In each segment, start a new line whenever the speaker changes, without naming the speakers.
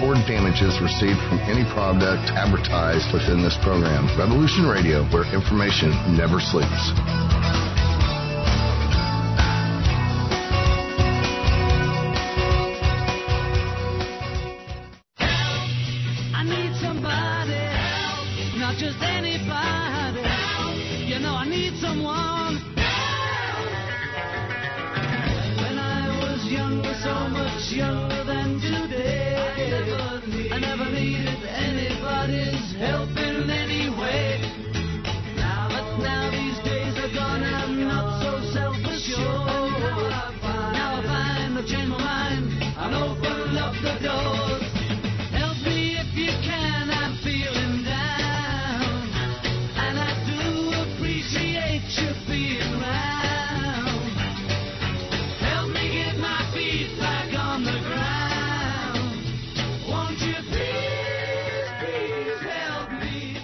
toward damages received from any product advertised within this program. Revolution Radio, where information never sleeps.
I need somebody help, not just anybody help. You know I need someone help. When I was younger, so much younger than today, I never needed anybody's help in any way. But now these days are gone, I'm not so self-assured. Now I find I've changed my mind and opened up the doors. Help me if you can, I'm feeling down, and I do appreciate you being around. Help me get my feet back on the ground. Won't you please, please help me?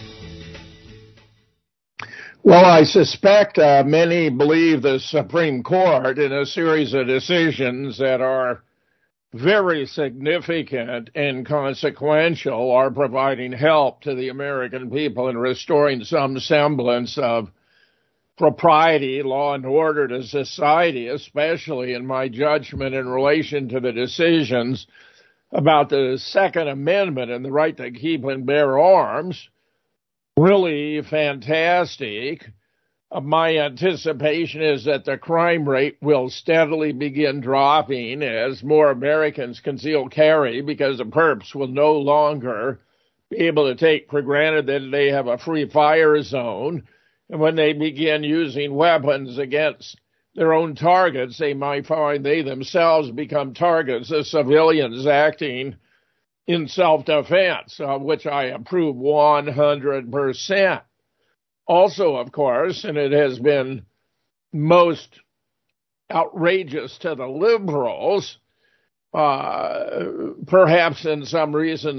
Well, I suspect many believe the Supreme Court in a series of decisions that are very significant and consequential are providing help to the American people in restoring some semblance of propriety, law, and order to society, especially in my judgment in relation to the decisions about the Second Amendment and the right to keep and bear arms. Really fantastic. My anticipation is that the crime rate will steadily begin dropping as more Americans conceal carry, because the perps will no longer be able to take for granted that they have a free fire zone. And when they begin using weapons against their own targets, they might find they themselves become targets of civilians acting in self-defense, which I approve 100%. Also, of course, and it has been most outrageous to the liberals, perhaps in some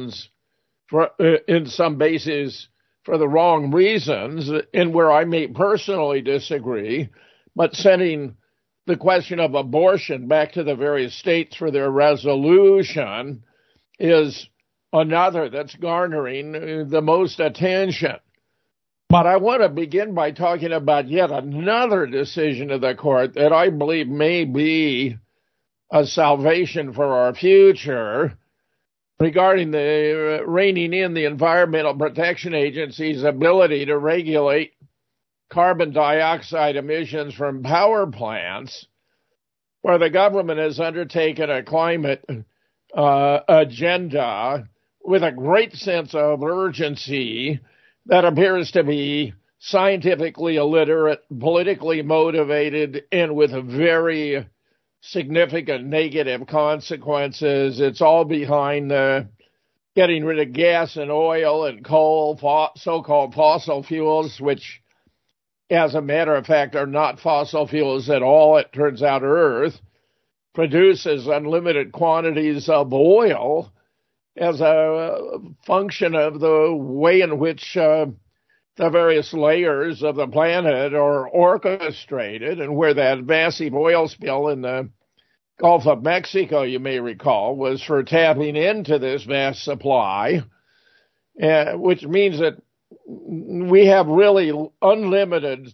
bases for the wrong reasons, and where I may personally disagree, but sending the question of abortion back to the various states for their resolution is another that's garnering the most attention. But I want to begin by talking about yet another decision of the court that I believe may be a salvation for our future regarding the reining in the Environmental Protection Agency's ability to regulate carbon dioxide emissions from power plants, where the government has undertaken a climate agenda with a great sense of urgency that appears to be scientifically illiterate, politically motivated, and with very significant negative consequences. It's all behind getting rid of gas and oil and coal, so-called fossil fuels, which, as a matter of fact, are not fossil fuels at all. It turns out Earth produces unlimited quantities of oil as a function of the way in which the various layers of the planet are orchestrated, and where that massive oil spill in the Gulf of Mexico, you may recall, was for tapping into this vast supply, which means that we have really unlimited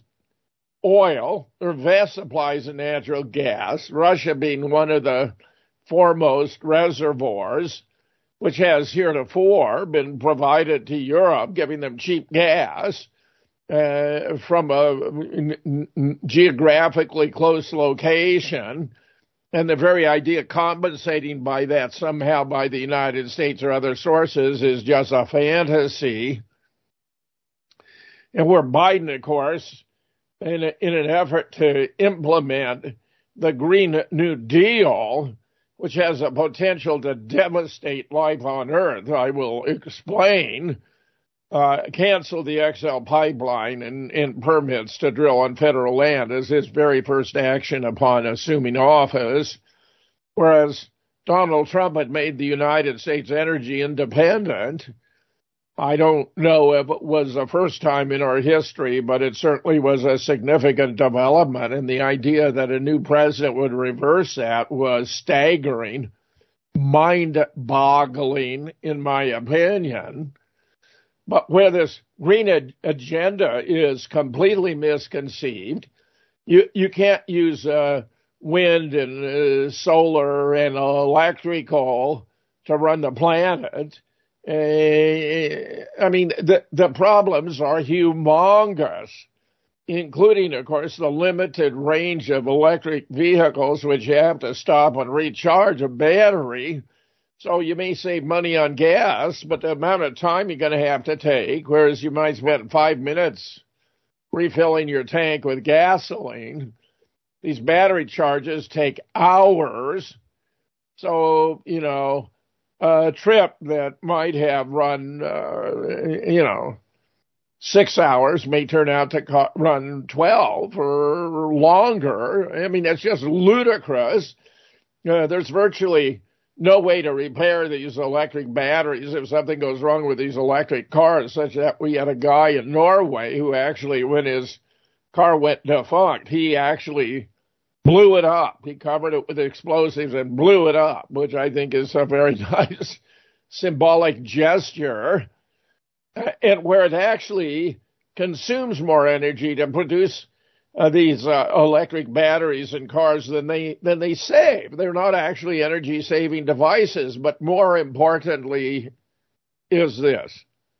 oil or vast supplies of natural gas, Russia being one of the foremost reservoirs, which has heretofore been provided to Europe, giving them cheap gas from a geographically close location. And the very idea of compensating by that somehow by the United States or other sources is just a fantasy. And where Biden, of course, in an effort to implement the Green New Deal, which has a potential to devastate life on Earth, I will explain, cancel the XL pipeline and permits to drill on federal land as his very first action upon assuming office, whereas Donald Trump had made the United States energy independent. I don't know if it was the first time in our history, but it certainly was a significant development, and the idea that a new president would reverse that was staggering. mind-boggling, in my opinion. But where this green agenda is completely misconceived, you can't use wind and solar and electrical to run the planet. I mean, the problems are humongous, including, of course, the limited range of electric vehicles, which you have to stop and recharge a battery. So you may save money on gas, but the amount of time you're going to have to take, whereas you might spend 5 minutes refilling your tank with gasoline, these battery charges take hours. So, a trip that might have run, 6 hours may turn out to run 12 or longer. I mean, that's just ludicrous. There's virtually no way to repair these electric batteries if something goes wrong with these electric cars, such that we had a guy in Norway who actually, when his car went defunct, he actually blew it up. He covered it with explosives and blew it up, which I think is a very nice symbolic gesture. And where it actually consumes more energy to produce these electric batteries in cars than they save. They're not actually energy-saving devices, but more importantly is this.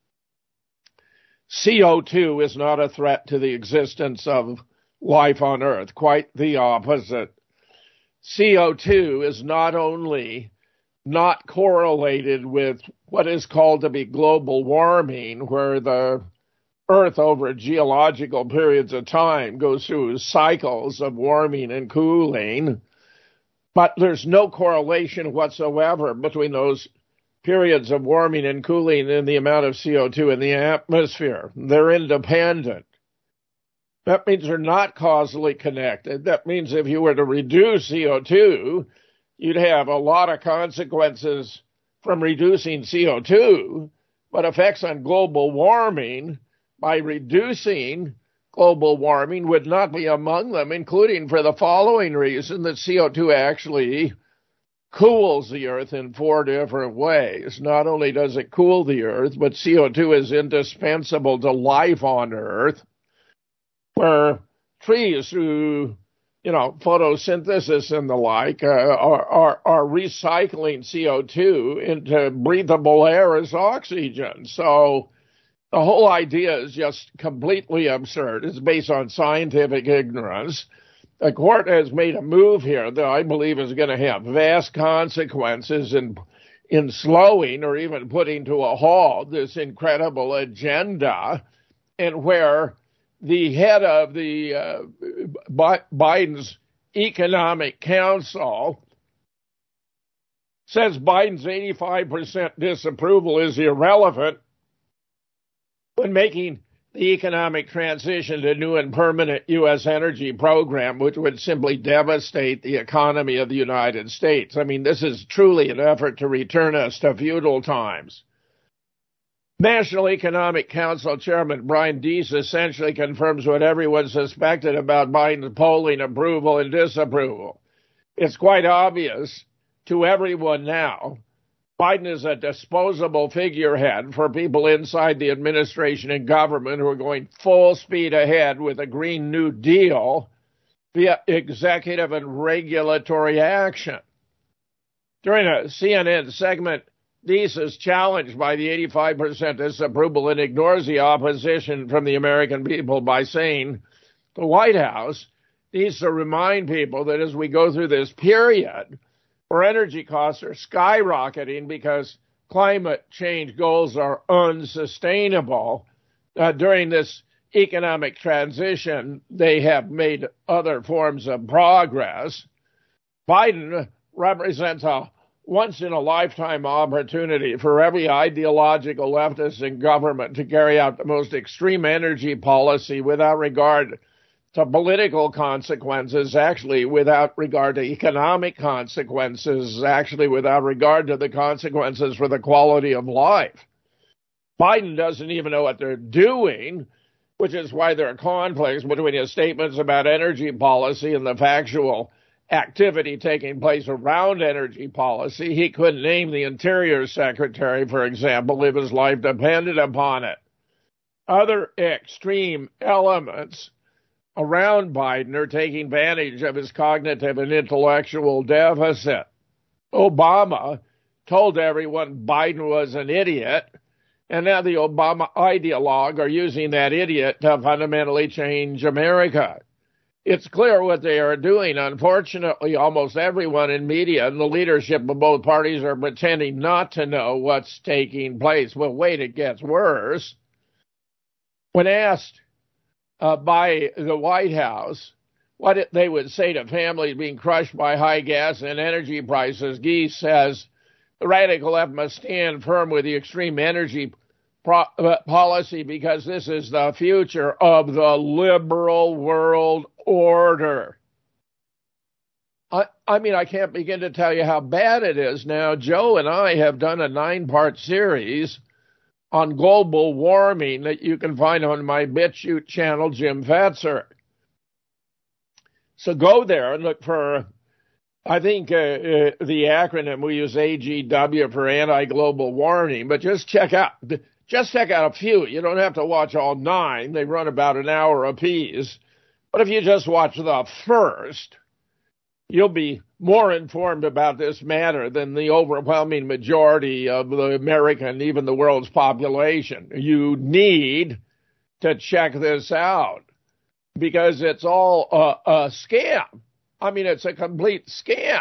CO2 is not a threat to the existence of life on Earth, quite the opposite. CO2 is not only not correlated with what is called to be global warming, where the Earth over geological periods of time goes through cycles of warming and cooling, but there's no correlation whatsoever between those periods of warming and cooling and the amount of CO2 in the atmosphere. They're independent. That means they're not causally connected. That means if you were to reduce CO2, you'd have a lot of consequences from reducing CO2, but effects on global warming by reducing global warming would not be among them, including for the following reason, that CO2 actually cools the Earth in 4 different ways. Not only does it cool the Earth, but CO2 is indispensable to life on Earth, where trees, through photosynthesis and the like, are recycling CO2 into breathable air as oxygen. So the whole idea is just completely absurd. It's based on scientific ignorance. The court has made a move here that I believe is going to have vast consequences in slowing or even putting to a halt this incredible agenda, and where the head of the Biden's Economic Council says Biden's 85% disapproval is irrelevant when making the economic transition to new and permanent U.S. energy program, which would simply devastate the economy of the United States. I mean, this is truly an effort to return us to feudal times. National Economic Council Chairman Brian Deese essentially confirms what everyone suspected about Biden's polling approval and disapproval. It's quite obvious to everyone now Biden is a disposable figurehead for people inside the administration and government who are going full speed ahead with a Green New Deal via executive and regulatory action. During a CNN segment, Deese is challenged by the 85% disapproval and ignores the opposition from the American people by saying the White House needs to remind people that as we go through this period where energy costs are skyrocketing because climate change goals are unsustainable, during this economic transition, they have made other forms of progress. Biden represents a once-in-a-lifetime opportunity for every ideological leftist in government to carry out the most extreme energy policy without regard to political consequences, actually without regard to economic consequences, actually without regard to the consequences for the quality of life. Biden doesn't even know what they're doing, which is why there are conflicts between his statements about energy policy and the factual activity taking place around energy policy. He couldn't name the Interior Secretary, for example, if his life depended upon it. Other extreme elements around Biden are taking advantage of his cognitive and intellectual deficit. Obama told everyone Biden was an idiot, and now the Obama ideologue are using that idiot to fundamentally change America. It's clear what they are doing. Unfortunately, almost everyone in media and the leadership of both parties are pretending not to know what's taking place. Well, wait, it gets worse. When asked by the White House what they would say to families being crushed by high gas and energy prices, Geese says the radical left must stand firm with the extreme energy policy because this is the future of the liberal world order. I mean, I can't begin to tell you how bad it is now. Joe and I have done a 9-part series on global warming that you can find on my BitChute channel, Jim Fetzer. So go there and look for, I think the acronym we use AGW for anti-global warming, but just check out a few. You don't have to watch all 9. They run about an hour apiece. But if you just watch the first, you'll be more informed about this matter than the overwhelming majority of the American, even the world's population. You need to check this out because it's all a scam. I mean, it's a complete scam.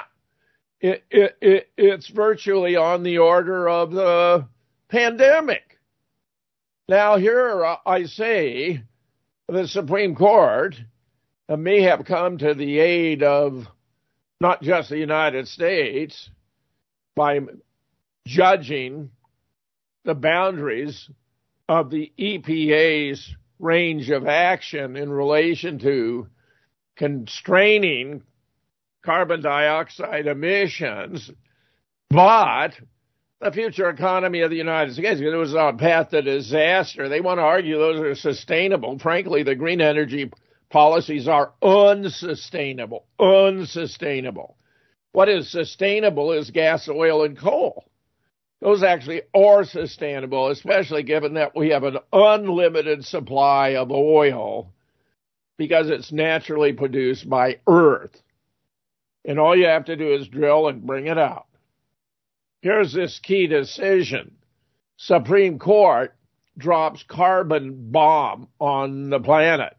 It's virtually on the order of the pandemic. Now, here I say the Supreme Court may have come to the aid of not just the United States by judging the boundaries of the EPA's range of action in relation to constraining carbon dioxide emissions, but the future economy of the United States, it was on a path to disaster. They want to argue those are sustainable. Frankly, the green energy policies are unsustainable. Unsustainable. What is sustainable is gas, oil, and coal. Those actually are sustainable, especially given that we have an unlimited supply of oil because it's naturally produced by Earth. And all you have to do is drill and bring it out. Here's this key decision. Supreme Court drops carbon bomb on the planet.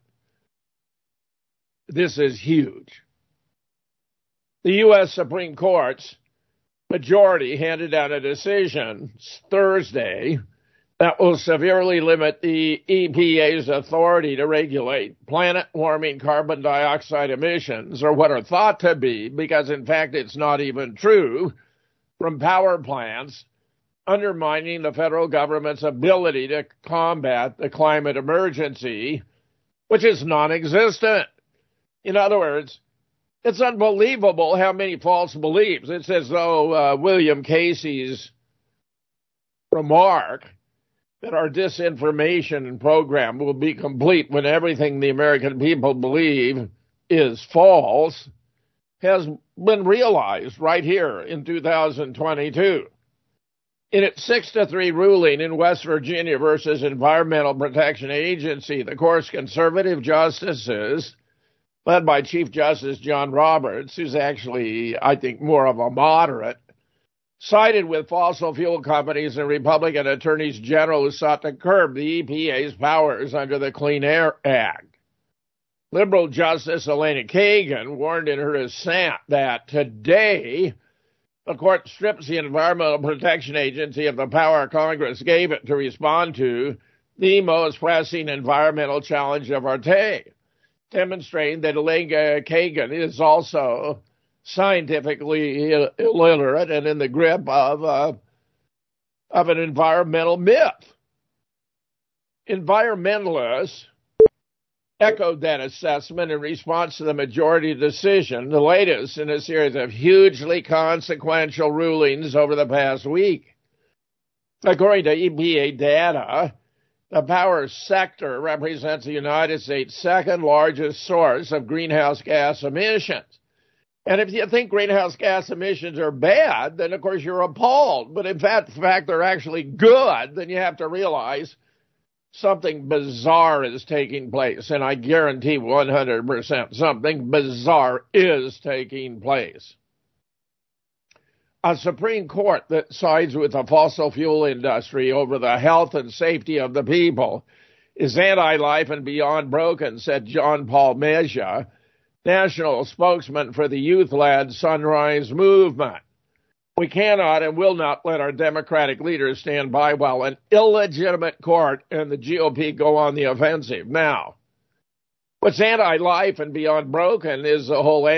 This is huge. The U.S. Supreme Court's majority handed down a decision Thursday that will severely limit the EPA's authority to regulate planet-warming carbon dioxide emissions, or what are thought to be, because in fact it's not even true, from power plants, undermining the federal government's ability to combat the climate emergency, which is non-existent. In other words, it's unbelievable how many false beliefs. It's as though William Casey's remark that our disinformation program will be complete when everything the American people believe is false has been realized right here in 2022. In its 6-3 ruling in West Virginia versus Environmental Protection Agency, the court's conservative justices, led by Chief Justice John Roberts, who's actually, I think, more of a moderate, sided with fossil fuel companies and Republican attorneys general who sought to curb the EPA's powers under the Clean Air Act. Liberal Justice Elena Kagan warned in her dissent that today the court strips the Environmental Protection Agency of the power Congress gave it to respond to the most pressing environmental challenge of our day, demonstrating that Elena Kagan is also scientifically illiterate and in the grip of an environmental myth. Environmentalists echoed that assessment in response to the majority decision, the latest in a series of hugely consequential rulings over the past week. According to EPA data, the power sector represents the United States' second largest source of greenhouse gas emissions. And if you think greenhouse gas emissions are bad, then of course you're appalled. But in fact they're actually good, then you have to realize something bizarre is taking place. And I guarantee 100% something bizarre is taking place. A Supreme Court that sides with the fossil fuel industry over the health and safety of the people is anti-life and beyond broken, said John Paul Mejia, national spokesman for the youth-led Sunrise Movement. We cannot and will not let our Democratic leaders stand by while an illegitimate court and the GOP go on the offensive. Now, what's anti-life and beyond broken is the whole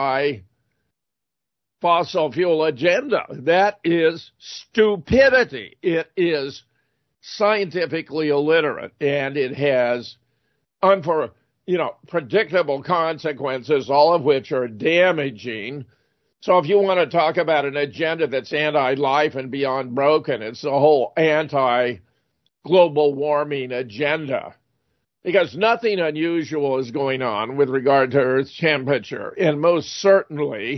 anti-fossil fuel agenda. That is stupidity. It is scientifically illiterate, and it has predictable consequences, all of which are damaging. So if you want to talk about an agenda that's anti-life and beyond broken, it's the whole anti-global warming agenda. Because nothing unusual is going on with regard to Earth's temperature. And most certainly,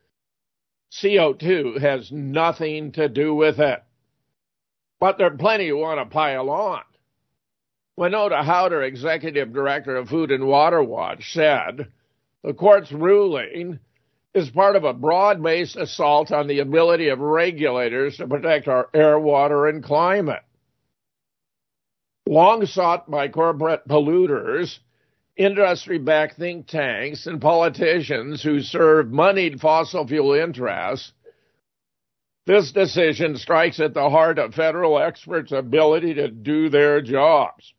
CO2 has nothing to do with it. But there are plenty who want to pile on. Winona Howder, executive director of Food and Water Watch, said the court's ruling is part of a broad-based assault on the ability of regulators to protect our air, water, and climate. Long sought by corporate polluters, industry-backed think tanks, and politicians who serve moneyed fossil fuel interests, this decision strikes at the heart of federal experts' ability to do their jobs,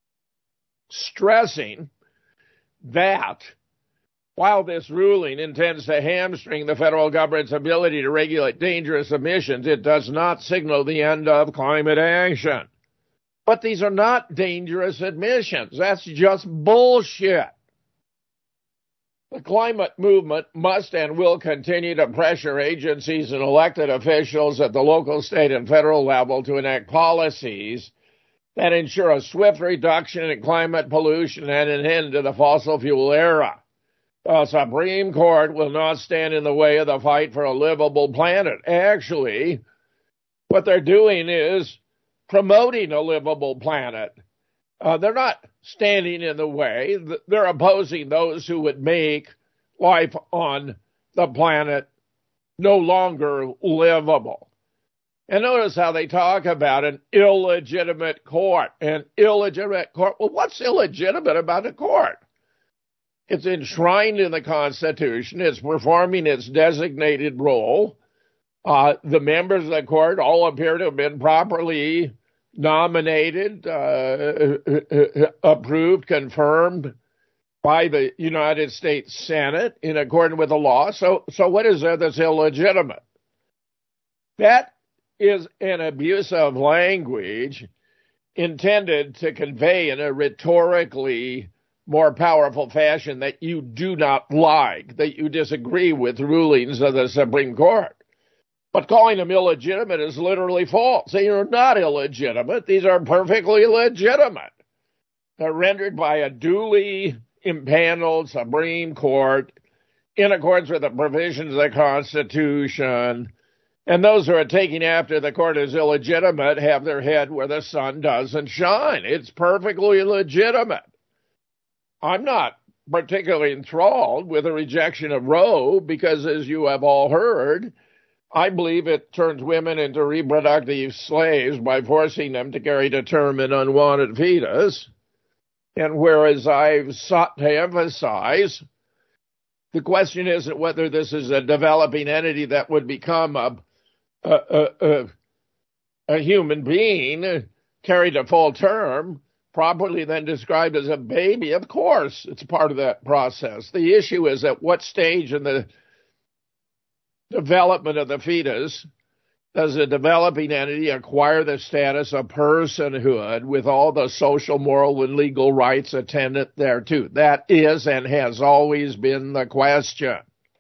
stressing that while this ruling intends to hamstring the federal government's ability to regulate dangerous emissions, it does not signal the end of climate action. But these are not dangerous emissions. That's just bullshit. The climate movement must and will continue to pressure agencies and elected officials at the local, state, and federal level to enact policies that ensure a swift reduction in climate pollution and an end to the fossil fuel era. The Supreme Court will not stand in the way of the fight for a livable planet. Actually, what they're doing is promoting a livable planet. They're not standing in the way. They're opposing those who would make life on the planet no longer livable. And notice how they talk about an illegitimate court. An illegitimate court. Well, what's illegitimate about a court? It's enshrined in the Constitution. It's performing its designated role. The members of the court all appear to have been properly nominated, approved, confirmed by the United States Senate in accordance with the law. So what is there that's illegitimate? That is an abuse of language intended to convey in a rhetorically more powerful fashion that you do not like, that you disagree with rulings of the Supreme Court. But calling them illegitimate is literally false. They are not illegitimate. These are perfectly legitimate. They're rendered by a duly impaneled Supreme Court in accordance with the provisions of the Constitution. And those who are taking after the court as illegitimate have their head where the sun doesn't shine. It's perfectly legitimate. I'm not particularly enthralled with the rejection of Roe because, as you have all heard, I believe it turns women into reproductive slaves by forcing them to carry to term an unwanted fetus. And whereas I've sought to emphasize, the question isn't whether this is a developing entity that would become a human being carried to full term, properly then described as a baby. Of course, it's part of that process. The issue is at what stage in the development of the fetus does a developing entity acquire the status of personhood with all the social, moral, and legal rights attendant thereto. That is and has always been the question.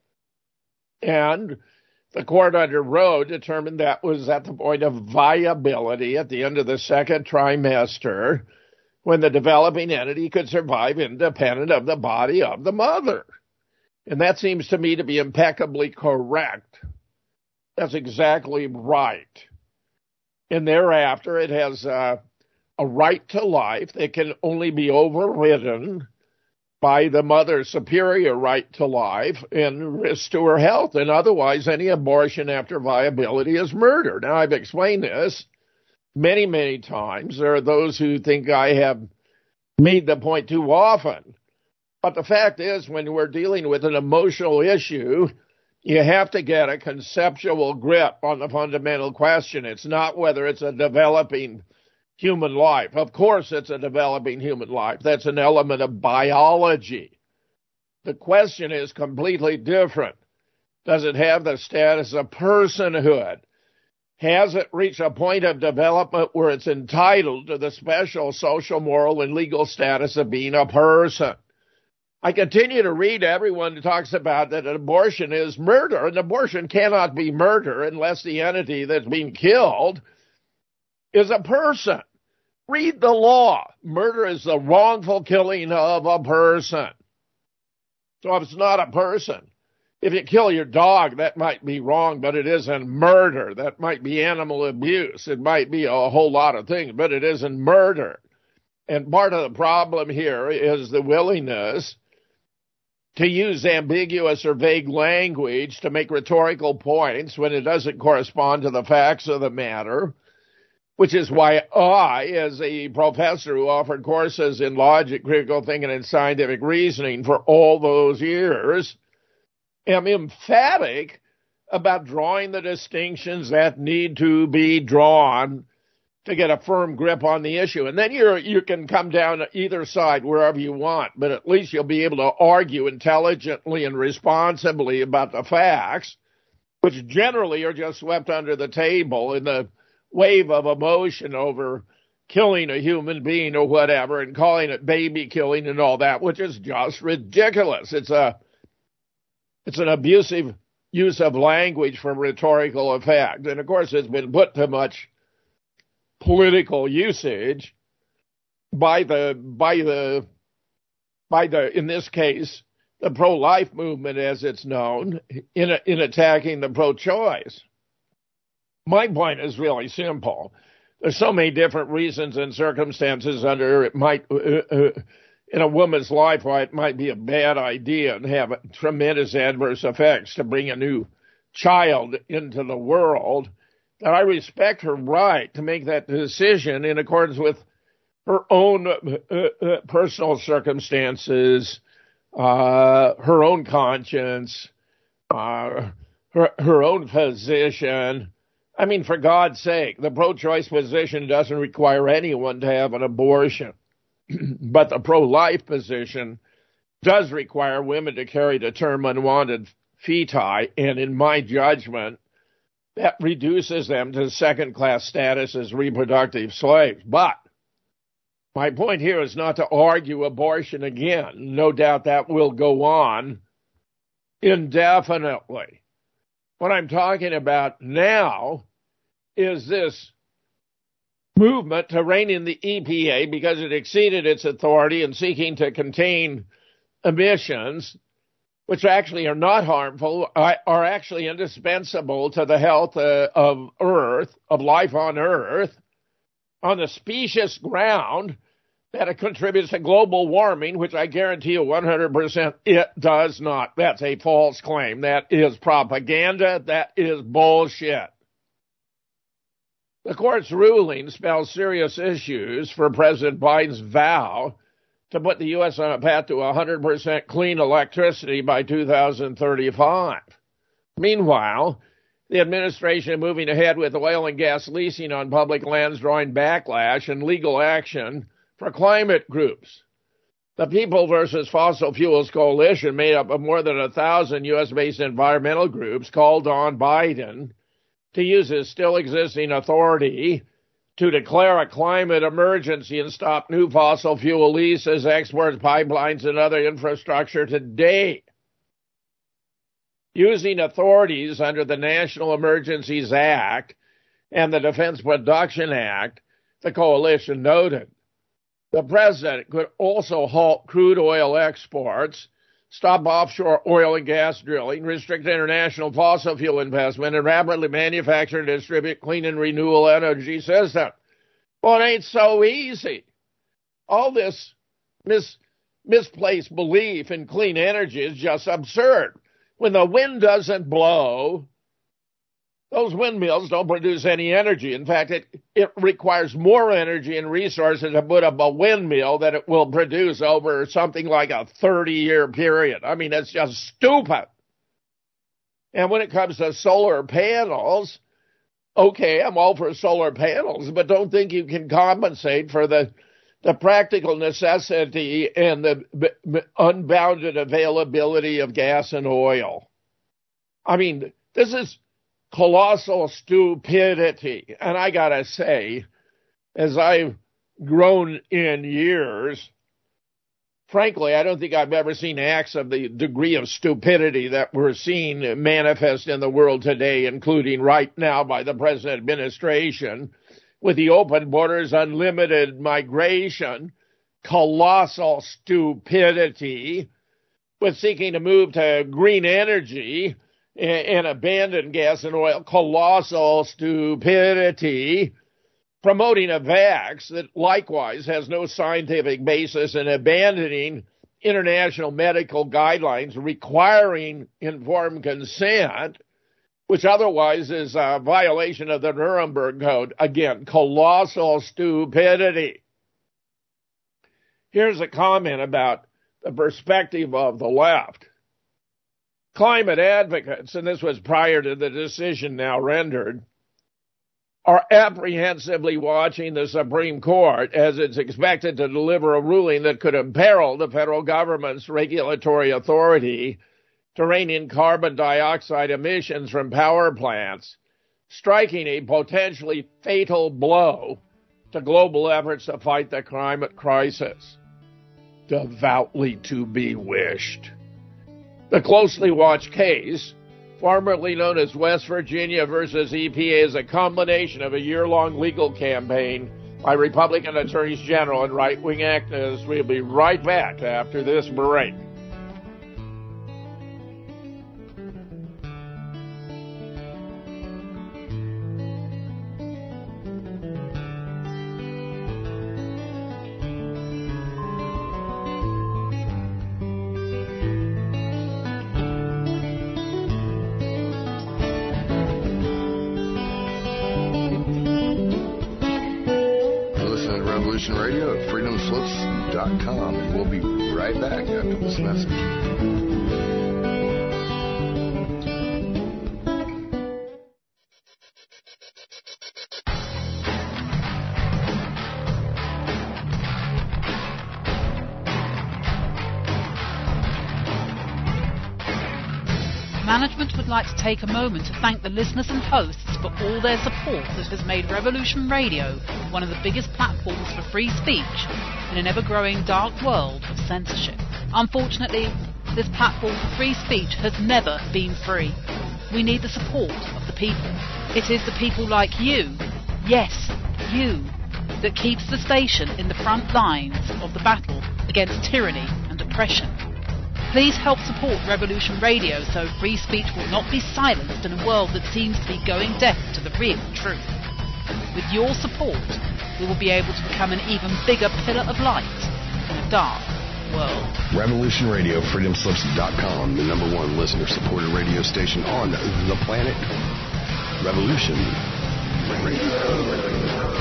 And the court under Roe determined that was at the point of viability at the end of the second trimester, when the developing entity could survive independent of the body of the mother. And that seems to me to be impeccably correct. That's exactly right. And thereafter, it has a right to life that can only be overridden by the mother's superior right to life and risk to her health. And otherwise, any abortion after viability is murder. Now, I've explained this many, many times. There are those who think I have made the point too often. But the fact is, when we're dealing with an emotional issue, you have to get a conceptual grip on the fundamental question. It's not whether it's a developing human life. Of course, it's a developing human life. That's an element of biology. The question is completely different. Does it have the status of personhood? Has it reached a point of development where it's entitled to the special social, moral, and legal status of being a person? I continue to read everyone who talks about that an abortion is murder. An abortion cannot be murder unless the entity that's being killed is a person. Read the law. Murder is the wrongful killing of a person. So if it's not a person, if you kill your dog, that might be wrong, but it isn't murder. That might be animal abuse. It might be a whole lot of things, but it isn't murder. And part of the problem here is the willingness to use ambiguous or vague language to make rhetorical points when it doesn't correspond to the facts of the matter, which is why I, as a professor who offered courses in logic, critical thinking, and scientific reasoning for all those years, am emphatic about drawing the distinctions that need to be drawn to get a firm grip on the issue. And then you can come down to either side wherever you want, but at least you'll be able to argue intelligently and responsibly about the facts, which generally are just swept under the table in the wave of emotion over killing a human being or whatever and calling it baby killing and all that, which is just ridiculous. It's an abusive use of language for rhetorical effect. And of course, it's been put to much political usage by the in this case the pro-life movement as it's known in attacking the pro-choice. My point is really simple. There's so many different reasons and circumstances under it might in a woman's life why it might be a bad idea and have tremendous adverse effects to bring a new child into the world, that I respect her right to make that decision in accordance with her own personal circumstances, her own conscience, her own position. I mean, for God's sake, the pro-choice position doesn't require anyone to have an abortion, but the pro-life position does require women to carry to term unwanted feti, and in my judgment, that reduces them to second-class status as reproductive slaves. But my point here is not to argue abortion again. No doubt that will go on indefinitely. What I'm talking about now is this movement to rein in the EPA because it exceeded its authority in seeking to contain emissions, which actually are not harmful, are actually indispensable to the health of Earth, of life on Earth, on the specious ground that it contributes to global warming, which I guarantee you 100% it does not. That's a false claim. That is propaganda. That is bullshit. The court's ruling spells serious issues for President Biden's vow to put the U.S. on a path to 100% clean electricity by 2035. Meanwhile, the administration is moving ahead with oil and gas leasing on public lands, drawing backlash and legal action for climate groups. The People versus Fossil Fuels Coalition, made up of more than 1,000 U.S.-based environmental groups, called on Biden to use his still existing authority to declare a climate emergency and stop new fossil fuel leases, exports, pipelines, and other infrastructure today. Using authorities under the National Emergencies Act and the Defense Production Act, the coalition noted, the president could also halt crude oil exports, stop offshore oil and gas drilling, restrict international fossil fuel investment, and rapidly manufacture and distribute clean and renewable energy systems. Well, it ain't so easy. All this misplaced belief in clean energy is just absurd. When the wind doesn't blow, those windmills don't produce any energy. In fact, it requires more energy and resources to put up a windmill than it will produce over something like a 30-year period. I mean, it's just stupid. And when it comes to solar panels, okay, I'm all for solar panels, but don't think you can compensate for the practical necessity and the unbounded availability of gas and oil. I mean, this is colossal stupidity. And I gotta say, as I've grown in years, frankly, I don't think I've ever seen acts of the degree of stupidity that we're seeing manifest in the world today, including right now by the present administration, with the open borders, unlimited migration, colossal stupidity, with seeking to move to green energy and abandon gas and oil, colossal stupidity, promoting a vax that likewise has no scientific basis, and abandoning international medical guidelines requiring informed consent, which otherwise is a violation of the Nuremberg Code. Again, colossal stupidity. Here's a comment about the perspective of the left. Climate advocates, and this was prior to the decision now rendered, are apprehensively watching the Supreme Court as it's expected to deliver a ruling that could imperil the federal government's regulatory authority to rein in carbon dioxide emissions from power plants, striking a potentially fatal blow to global efforts to fight the climate crisis. Devoutly to be wished. The closely watched case, formerly known as West Virginia versus EPA, is a combination of a year-long legal campaign by Republican attorneys general and right-wing activists. We'll be right back after this break.
Radio at freedomslips.com, and we'll be right back after this message.
Management would like to take a moment to thank the listeners and hosts for all their support that has made Revolution Radio one of the biggest platforms for free speech in an ever-growing dark world of censorship. Unfortunately, this platform for free speech has never been free. We need the support of the people. It is the people like you, yes, you, that keeps the station in the front lines of the battle against tyranny and oppression. Please help support Revolution Radio so free speech will not be silenced in a world that seems to be going deaf to the real truth. With your support, we will be able to become an even bigger pillar of light in a dark world.
Revolution Radio, freedomslips.com, the #1 listener-supported radio station on the planet. Revolution Radio.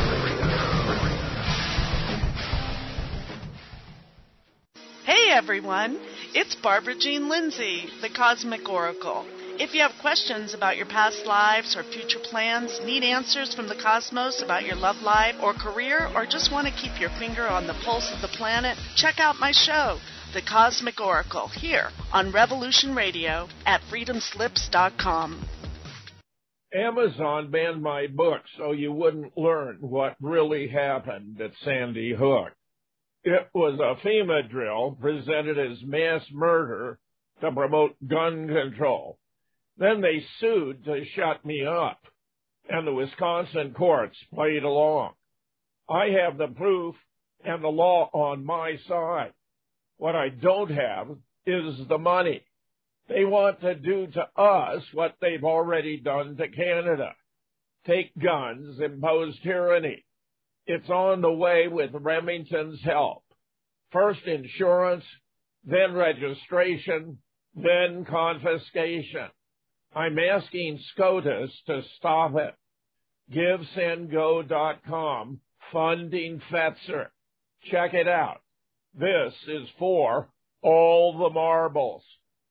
Hey everyone, it's Barbara Jean Lindsay, the Cosmic Oracle. If you have questions about your past lives or future plans, need answers from the cosmos about your love life or career, or just want to keep your finger on the pulse of the planet, check out my show, The Cosmic Oracle, here on Revolution Radio at freedomslips.com.
Amazon banned my book so you wouldn't learn what really happened at Sandy Hook. It was a FEMA drill presented as mass murder to promote gun control. Then they sued to shut me up, and the Wisconsin courts played along. I have the proof and the law on my side. What I don't have is the money. They want to do to us what they've already done to Canada. Take guns, impose tyranny. It's on the way with Remington's help. First insurance, then registration, then confiscation. I'm asking SCOTUS to stop it. GiveSendGo.com, funding Fetzer. Check it out. This is for all the marbles.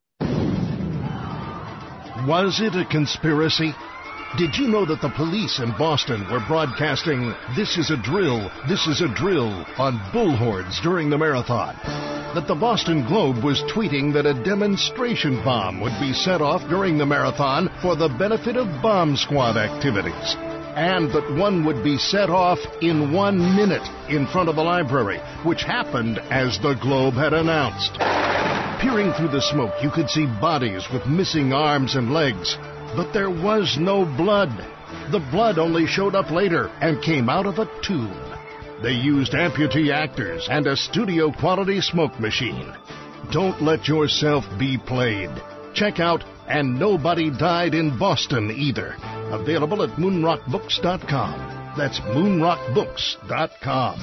Was it a conspiracy? Did you know that the police in Boston were broadcasting, "This is a drill, this is a drill," on bullhorns during the marathon? That the Boston Globe was tweeting that a demonstration bomb would be set off during the marathon for the benefit of bomb squad activities? And that one would be set off in 1 minute in front of the library, which happened as the Globe had announced. Peering through the smoke, you could see bodies with missing arms and legs. But there was no blood. The blood only showed up later and came out of a tube. They used amputee actors and a studio-quality smoke machine. Don't let yourself be played. Check out And Nobody Died in Boston Either. Available at moonrockbooks.com. That's moonrockbooks.com.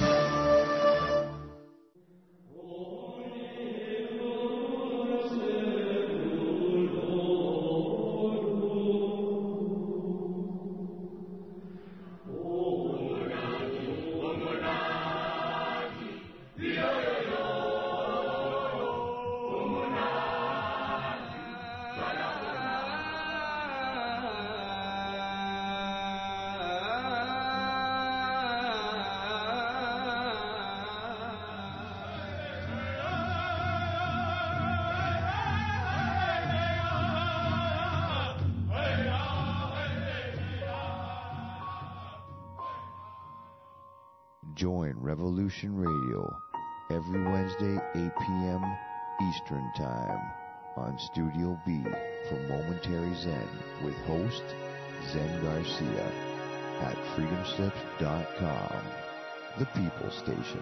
Join Revolution Radio every Wednesday, 8 p.m. Eastern Time on Studio B for Momentary Zen with host Zen Garcia at freedomslips.com, the People Station.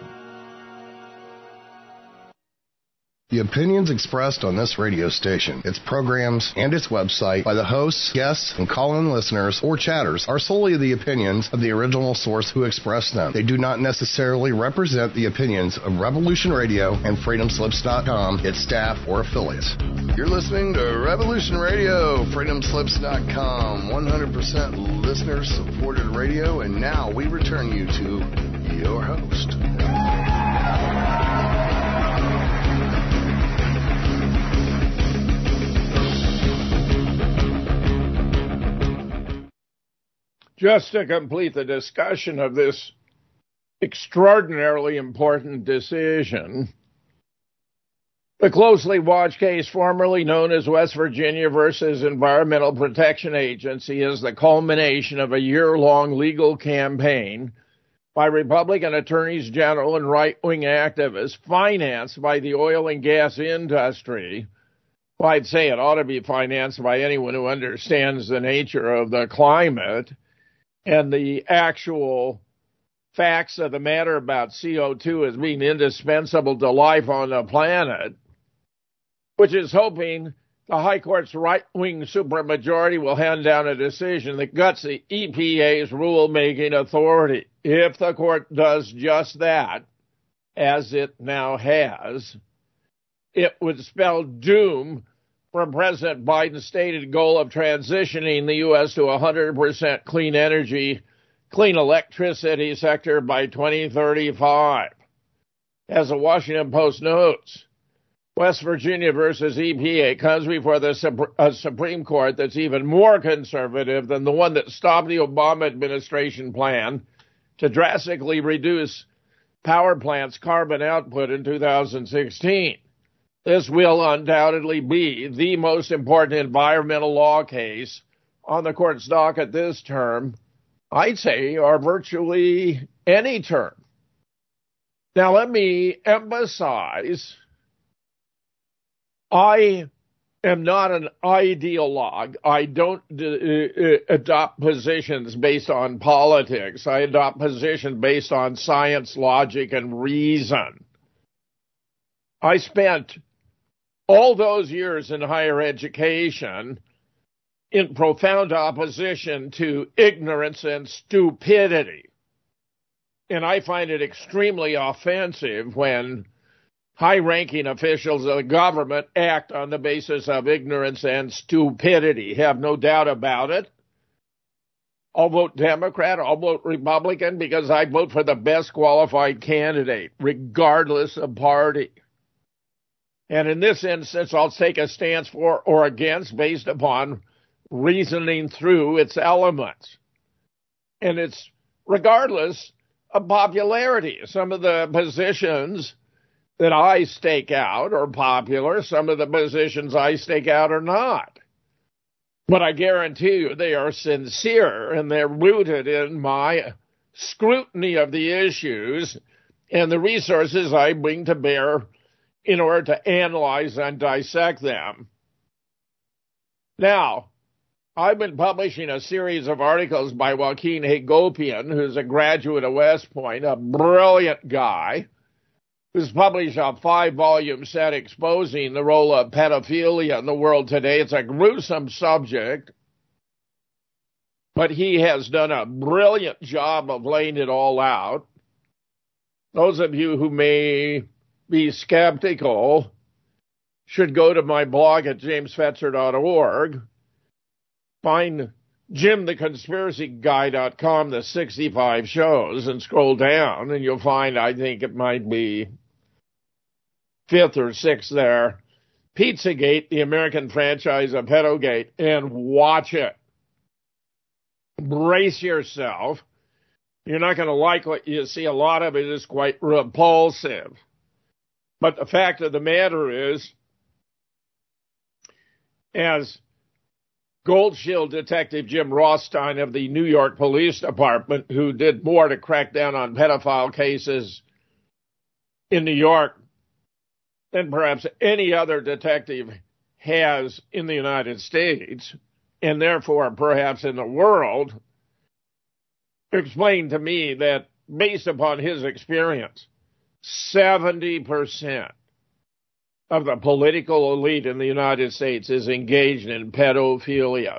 The opinions expressed on this radio station, its programs, and its website by the hosts, guests, and call-in listeners or chatters are solely the opinions of the original source who expressed them. They do not necessarily represent the opinions of Revolution Radio and freedomslips.com, its staff, or affiliates. You're listening to Revolution Radio, freedomslips.com, 100% listener-supported radio, and now we return you to your host.
Just to complete the discussion of this extraordinarily important decision, the closely watched case formerly known as West Virginia versus Environmental Protection Agency is the culmination of a year-long legal campaign by Republican attorneys general and right-wing activists financed by the oil and gas industry. Well, I'd say it ought to be financed by anyone who understands the nature of the climate and the actual facts of the matter about CO2 as being indispensable to life on the planet, which is hoping the High Court's right-wing supermajority will hand down a decision that guts the EPA's rulemaking authority. If the court does just that, as it now has, it would spell doom for President Biden's stated goal of transitioning the U.S. to 100% clean energy, clean electricity sector by 2035. As the Washington Post notes, West Virginia versus EPA comes before the Supreme Court that's even more conservative than the one that stopped the Obama administration plan to drastically reduce power plants' carbon output in 2016. This will undoubtedly be the most important environmental law case on the court's docket this term, I'd say, or virtually any term. Now, let me emphasize, I am not an ideologue. I don't adopt positions based on politics. I adopt positions based on science, logic, and reason. I spent all those years in higher education in profound opposition to ignorance and stupidity. And I find it extremely offensive when high-ranking officials of the government act on the basis of ignorance and stupidity. Have no doubt about it. I'll vote Democrat, I'll vote Republican, because I vote for the best qualified candidate, regardless of party. And in this instance, I'll take a stance for or against based upon reasoning through its elements. And it's regardless of popularity. Some of the positions that I stake out are popular. Some of the positions I stake out are not. But I guarantee you they are sincere, and they're rooted in my scrutiny of the issues and the resources I bring to bear in order to analyze and dissect them. Now, I've been publishing a series of articles by Joaquin Hagopian, who's a graduate of West Point, a brilliant guy, who's published a 5-volume set exposing the role of pedophilia in the world today. It's a gruesome subject, but he has done a brilliant job of laying it all out. Those of you who may be skeptical should go to my blog at jamesfetzer.org, find JimTheConspiracyGuy.com, the 65 shows, and scroll down, and you'll find, I think it might be 5th or 6th there, Pizzagate, the American franchise of Pedogate, and watch it. Brace yourself. You're not going to like what you see. A lot of it is quite repulsive. But the fact of the matter is, as Gold Shield Detective Jim Rothstein of the New York Police Department, who did more to crack down on pedophile cases in New York than perhaps any other detective has in the United States, and therefore perhaps in the world, explained to me that based upon his experience, 70% of the political elite in the United States is engaged in pedophilia.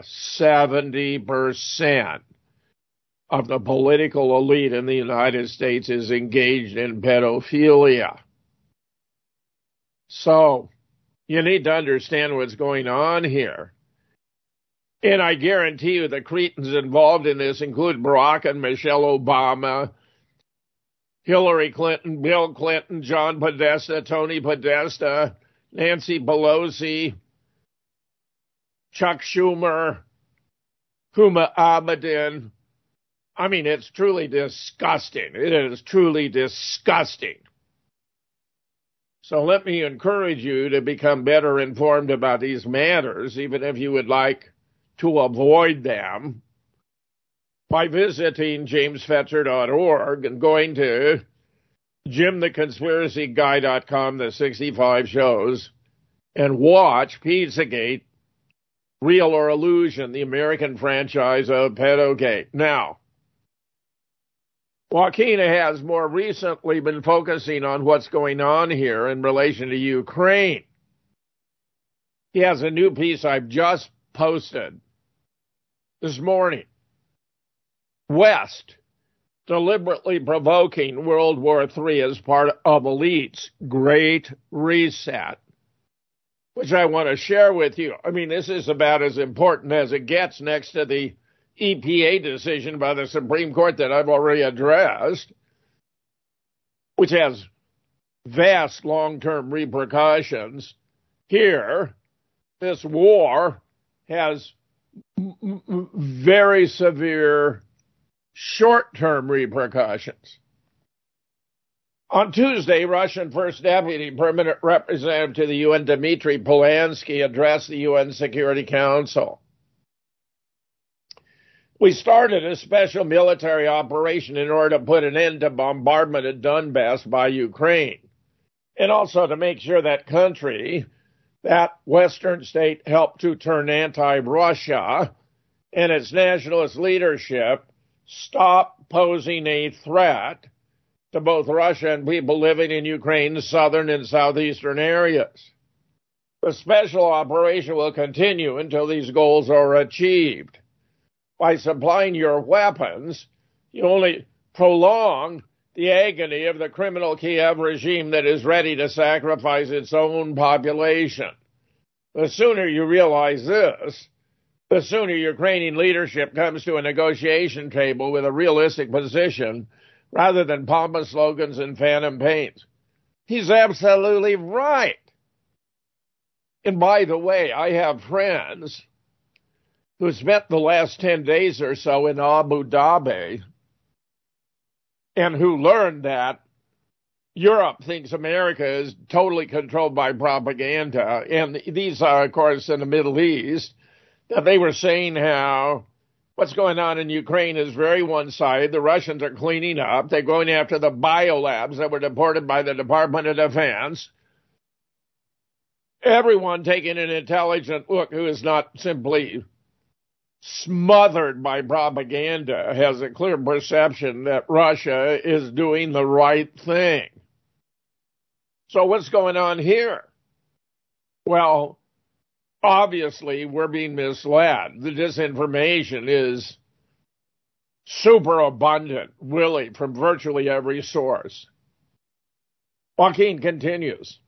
70% of the political elite in the United States is engaged in pedophilia. So, you need to understand what's going on here. And I guarantee you the cretins involved in this include Barack and Michelle Obama, Hillary Clinton, Bill Clinton, John Podesta, Tony Podesta, Nancy Pelosi, Chuck Schumer, Huma Abedin. I mean, it's truly disgusting. It is truly disgusting. So let me encourage you to become better informed about these matters, even if you would like to avoid them, by visiting jamesfetzer.org and going to JimTheConspiracyGuy.com, the 65 shows, and watch Pizzagate, Real or Illusion, the American franchise of Pedogate. Now, Joaquin has more recently been focusing on what's going on here in relation to Ukraine. He has a new piece I've just posted this morning. West deliberately provoking World War III as part of elites' Great Reset, which I want to share with you. I mean, this is about as important as it gets next to the EPA decision by the Supreme Court that I've already addressed, which has vast long-term repercussions. Here, this war has very severe short-term repercussions. On Tuesday, Russian First Deputy Permanent Representative to the UN, Dmitry Polansky, addressed the UN Security Council. We started a special military operation in order to put an end to bombardment of Donbass by Ukraine, and also to make sure that country, that Western state, helped to turn anti-Russia and its nationalist leadership stop posing a threat to both Russia and people living in Ukraine's southern and southeastern areas. The special operation will continue until these goals are achieved. By supplying your weapons, you only prolong the agony of the criminal Kiev regime that is ready to sacrifice its own population. The sooner you realize this, the sooner Ukrainian leadership comes to a negotiation table with a realistic position rather than pompous slogans and phantom pains. He's absolutely right. And by the way, I have friends who spent the last 10 days or so in Abu Dhabi and who learned that Europe thinks America is totally controlled by propaganda. And these are, of course, in the Middle East, that they were saying how what's going on in Ukraine is very one-sided. The Russians are cleaning up. They're going after the biolabs that were deported by the Department of Defense. Everyone taking an intelligent look who is not simply smothered by propaganda has a clear perception that Russia is doing the right thing. So what's going on here? Well, obviously, we're being misled. The disinformation is super abundant, really, from virtually every source. Joaquin continues.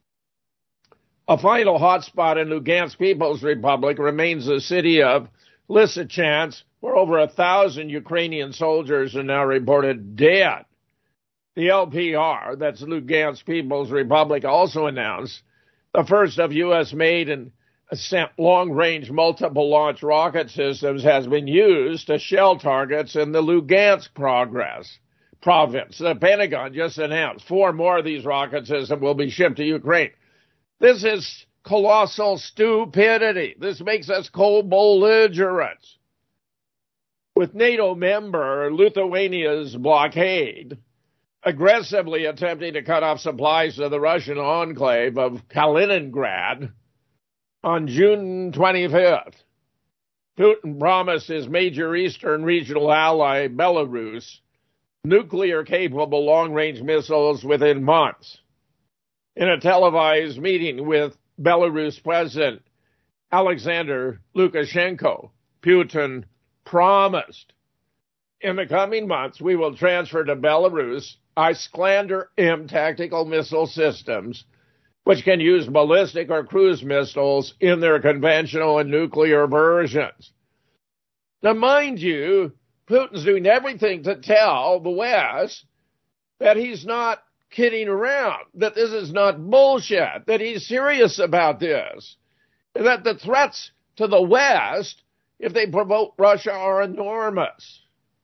A final hotspot in Lugansk People's Republic remains the city of Lysychansk, where over 1,000 Ukrainian soldiers are now reported dead. The LPR, that's Lugansk People's Republic, also announced the first of U.S.-made and sent long-range multiple-launch rocket systems has been used to shell targets in the Lugansk province. The Pentagon just announced 4 more of these rocket systems will be shipped to Ukraine. This is colossal stupidity. This makes us co-belligerents. With NATO member Lithuania's blockade, aggressively attempting to cut off supplies to the Russian enclave of Kaliningrad on June 25th, Putin promised his major eastern regional ally, Belarus, nuclear-capable long-range missiles within months. In a televised meeting with Belarus President Alexander Lukashenko, Putin promised, in the coming months, we will transfer to Belarus Iskander-M tactical missile systems, which can use ballistic or cruise missiles in their conventional and nuclear versions. Now, mind you, Putin's doing everything to tell the West that he's not kidding around, that this is not bullshit, that he's serious about this, and that the threats to the West, if they provoke Russia, are enormous.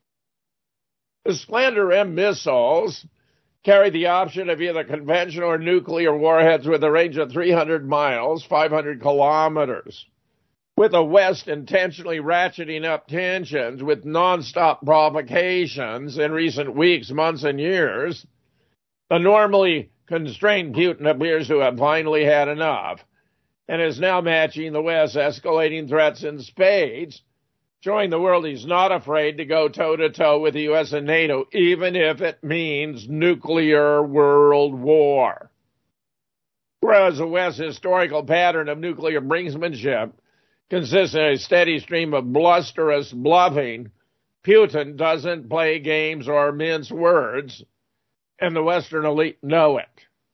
The Iskander-M missiles carry the option of either conventional or nuclear warheads with a range of 300 miles, 500 kilometers, with the West intentionally ratcheting up tensions with nonstop provocations in recent weeks, months, and years. The normally constrained Putin appears to have finally had enough and is now matching the West's escalating threats in spades, showing the world he's not afraid to go toe-to-toe with the U.S. and NATO, even if it means nuclear world war. Whereas the West's historical pattern of nuclear brinksmanship consists in a steady stream of blusterous bluffing, Putin doesn't play games or mince words, and the Western elite know it.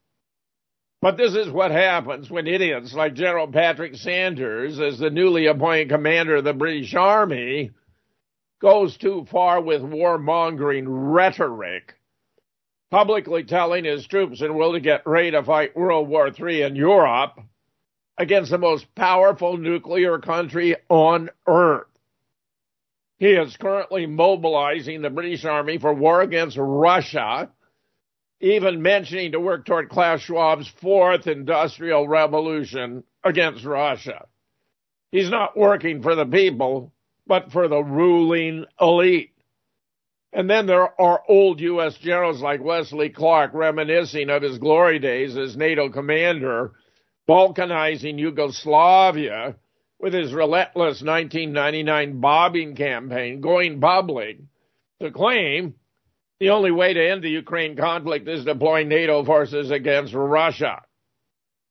But this is what happens when idiots like General Patrick Sanders, as the newly appointed commander of the British Army, goes too far with warmongering rhetoric, publicly telling his troops and will to get ready to fight World War III in Europe against the most powerful nuclear country on Earth. He is currently mobilizing the British Army for war against Russia, even mentioning to work toward Klaus Schwab's 4th industrial revolution against Russia. He's not working for the people, but for the ruling elite. And then there are old U.S. generals like Wesley Clark reminiscing of his glory days as NATO commander, balkanizing Yugoslavia with his relentless 1999 bombing campaign, going public to claim the only way to end the Ukraine conflict is deploying NATO forces against Russia.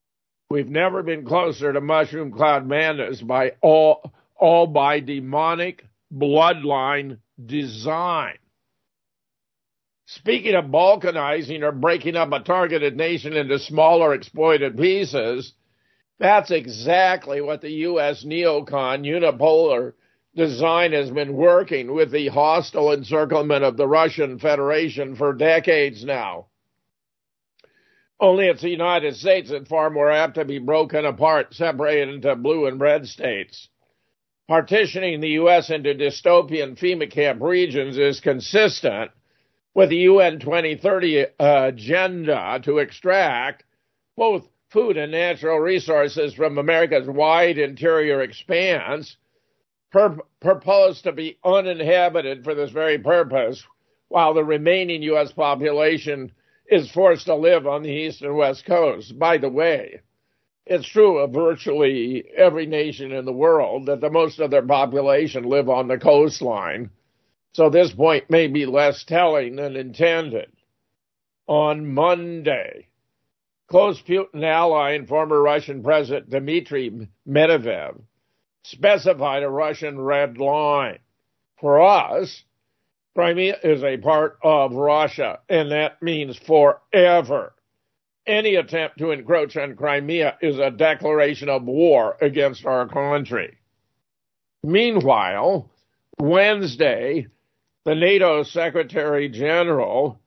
We've never been closer to mushroom cloud madness by all by demonic bloodline design. Speaking of balkanizing or breaking up a targeted nation into smaller exploited pieces, that's exactly what the U.S. neocon unipolar design has been working with the hostile encirclement of the Russian Federation for decades now. Only it's the United States that's far more apt to be broken apart, separated into blue and red states. Partitioning the U.S. into dystopian FEMA camp regions is consistent with the UN 2030 agenda to extract both food and natural resources from America's wide interior expanse, proposed to be uninhabited for this very purpose, while the remaining U.S. population is forced to live on the east and west coast. By the way, it's true of virtually every nation in the world that the most of their population live on the coastline. So this point may be less telling than intended. On Monday, close Putin ally and former Russian President Dmitry Medvedev specified a Russian red line. For us, Crimea is a part of Russia, and that means forever. Any attempt to encroach on Crimea is a declaration of war against our country. Meanwhile, Wednesday, the NATO Secretary General,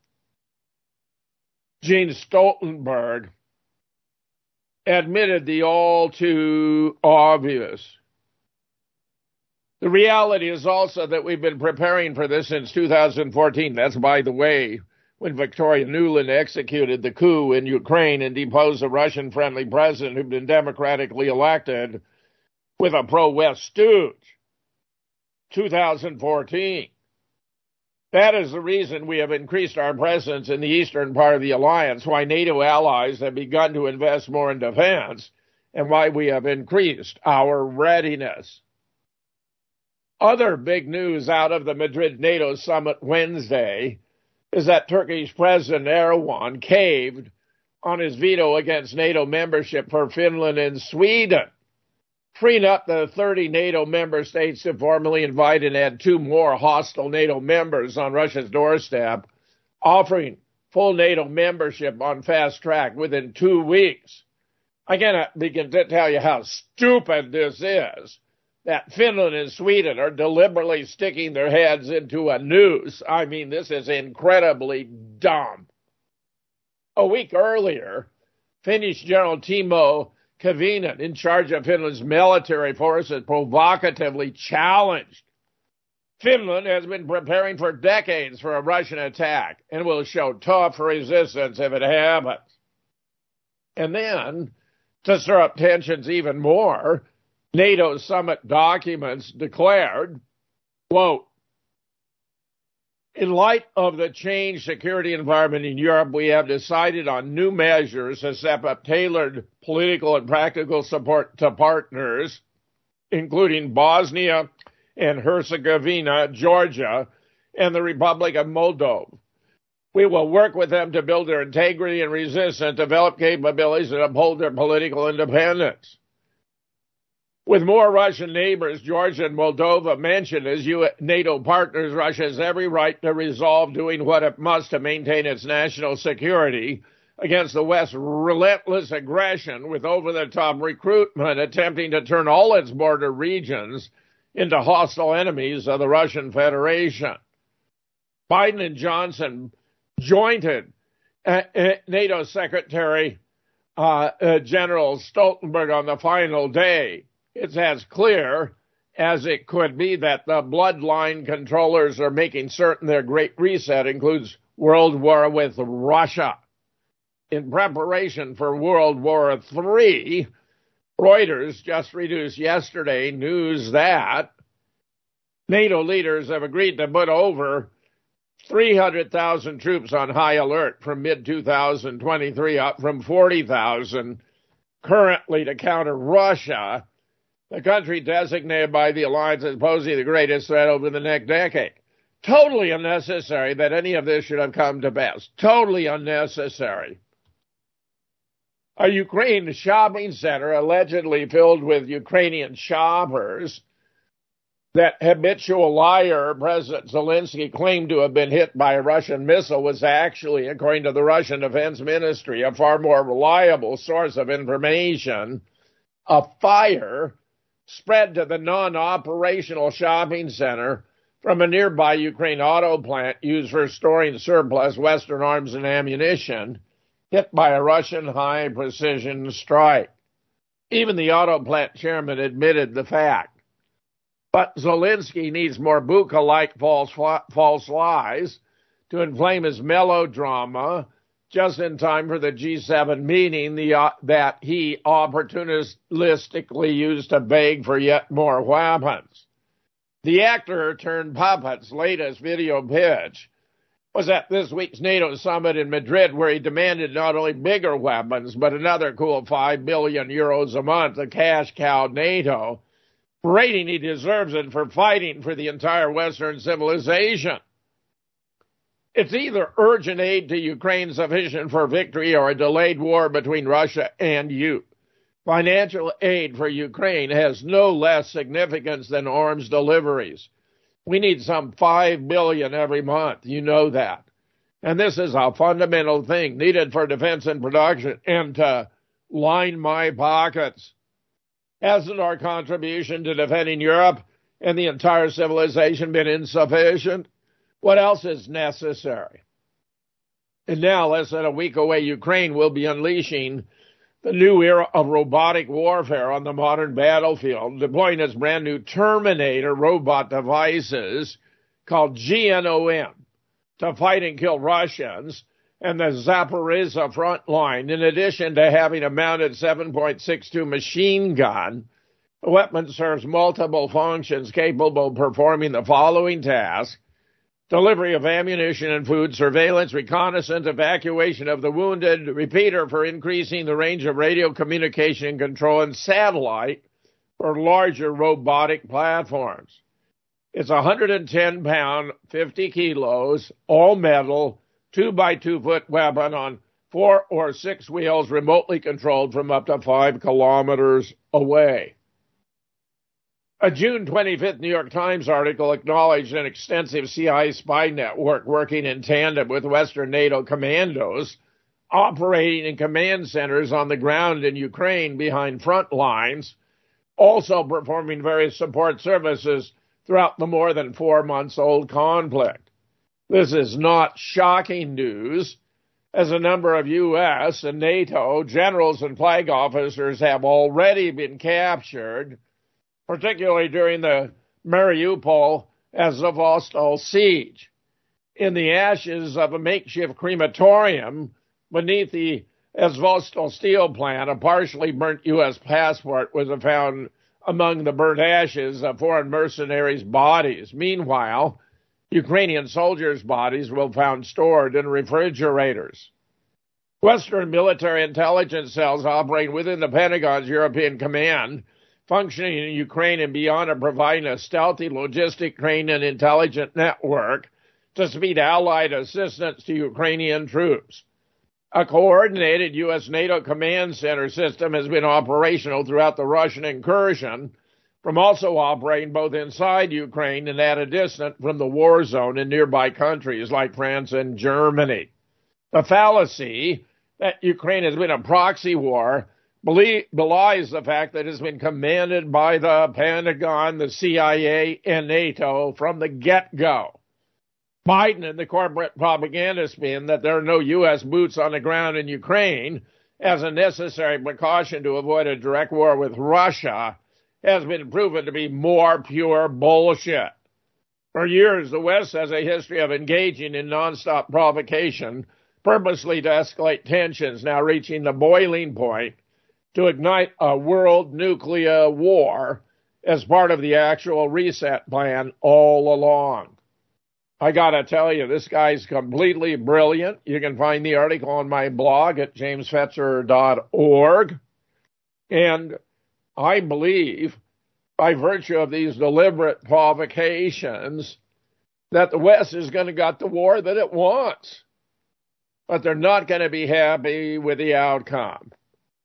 Jens Stoltenberg, admitted the all too obvious. The reality is also that we've been preparing for this since 2014. That's, by the way, when Victoria Nuland executed the coup in Ukraine and deposed a Russian-friendly president who'd been democratically elected with a pro-West stooge. 2014. That is the reason we have increased our presence in the eastern part of the alliance, why NATO allies have begun to invest more in defense, and why we have increased our readiness. Other big news out of the Madrid NATO summit Wednesday is that Turkish President Erdogan caved on his veto against NATO membership for Finland and Sweden, freeing up the 30 NATO member states to formally invite and add 2 more hostile NATO members on Russia's doorstep, offering full NATO membership on fast track within 2 weeks. I cannot begin to tell you how stupid this is, that Finland and Sweden are deliberately sticking their heads into a noose. I mean, this is incredibly dumb. A week earlier, Finnish General Timo Kavinen, in charge of Finland's military forces, provocatively challenged. Finland has been preparing for decades for a Russian attack and will show tough resistance if it happens. And then, to stir up tensions even more, NATO summit documents declared, quote, in light of the changed security environment in Europe, we have decided on new measures to step up tailored political and practical support to partners, including Bosnia and Herzegovina, Georgia, and the Republic of Moldova. We will work with them to build their integrity and resistance, develop capabilities, and uphold their political independence. With more Russian neighbors, Georgia and Moldova, mentioned as NATO partners, Russia has every right to resolve doing what it must to maintain its national security against the West's relentless aggression with over-the-top recruitment attempting to turn all its border regions into hostile enemies of the Russian Federation. Biden and Johnson jointed NATO Secretary General Stoltenberg on the final day. It's as clear as it could be that the bloodline controllers are making certain their Great Reset includes World War with Russia. In preparation for World War III, Reuters just reduced yesterday news that NATO leaders have agreed to put over 300,000 troops on high alert from mid-2023, up from 40,000 currently to counter Russia, the country designated by the alliance as posing the greatest threat over the next decade. Totally unnecessary that any of this should have come to pass. Totally unnecessary. A Ukraine shopping center allegedly filled with Ukrainian shoppers that habitual liar President Zelensky claimed to have been hit by a Russian missile was actually, according to the Russian Defense Ministry, a far more reliable source of information. A fire spread to the non-operational shopping center from a nearby Ukraine auto plant used for storing surplus Western arms and ammunition, hit by a Russian high-precision strike. Even the auto plant chairman admitted the fact. But Zelensky needs more Buka-like false lies to inflame his melodrama just in time for the G7 meeting that he opportunistically used to beg for yet more weapons. The actor-turned-puppet's latest video pitch was at this week's NATO summit in Madrid, where he demanded not only bigger weapons, but another cool 5 billion euros a month to cash cow NATO, rating he deserves it for fighting for the entire Western civilization. It's either urgent aid to Ukraine sufficient for victory or a delayed war between Russia and you. Financial aid for Ukraine has no less significance than arms deliveries. We need some 5 billion every month. You know that. And this is a fundamental thing needed for defense and production and to line my pockets. Hasn't our contribution to defending Europe and the entire civilization been insufficient? What else is necessary? And now, less than a week away, Ukraine will be unleashing the new era of robotic warfare on the modern battlefield, deploying its brand new Terminator robot devices called GNOM to fight and kill Russians and the Zaporizhzhia front line. In addition to having a mounted 7.62 machine gun, the weapon serves multiple functions capable of performing the following tasks: delivery of ammunition and food, surveillance, reconnaissance, evacuation of the wounded, repeater for increasing the range of radio communication and control, and satellite for larger robotic platforms. It's a 110-pound, 50 kilos, all metal, 2-by-2-foot weapon on 4 or 6 wheels, remotely controlled from up to 5 kilometers away. A June 25th New York Times article acknowledged an extensive CIA spy network working in tandem with Western NATO commandos operating in command centers on the ground in Ukraine behind front lines, also performing various support services throughout the more than 4 months old conflict. This is not shocking news, as a number of U.S. and NATO generals and flag officers have already been captured, particularly during the Mariupol Azovstal siege. In the ashes of a makeshift crematorium beneath the Azovstal steel plant, a partially burnt U.S. passport was found among the burnt ashes of foreign mercenaries' bodies. Meanwhile, Ukrainian soldiers' bodies were found stored in refrigerators. Western military intelligence cells operating within the Pentagon's European Command, functioning in Ukraine and beyond, are providing a stealthy logistic, trained, and intelligent network to speed Allied assistance to Ukrainian troops. A coordinated U.S. NATO command center system has been operational throughout the Russian incursion, from also operating both inside Ukraine and at a distance from the war zone in nearby countries like France and Germany. The fallacy that Ukraine has been a proxy war belies the fact that it has been commanded by the Pentagon, the CIA, and NATO from the get-go. Biden and the corporate propaganda spin that there are no U.S. boots on the ground in Ukraine as a necessary precaution to avoid a direct war with Russia has been proven to be more pure bullshit. For years, the West has a history of engaging in nonstop provocation, purposely to escalate tensions, now reaching the boiling point, to ignite a world nuclear war as part of the actual reset plan all along. I gotta tell you, this guy's completely brilliant. You can find the article on my blog at jamesfetzer.org. And I believe, by virtue of these deliberate provocations, that the West is going to get the war that it wants. But they're not going to be happy with the outcome.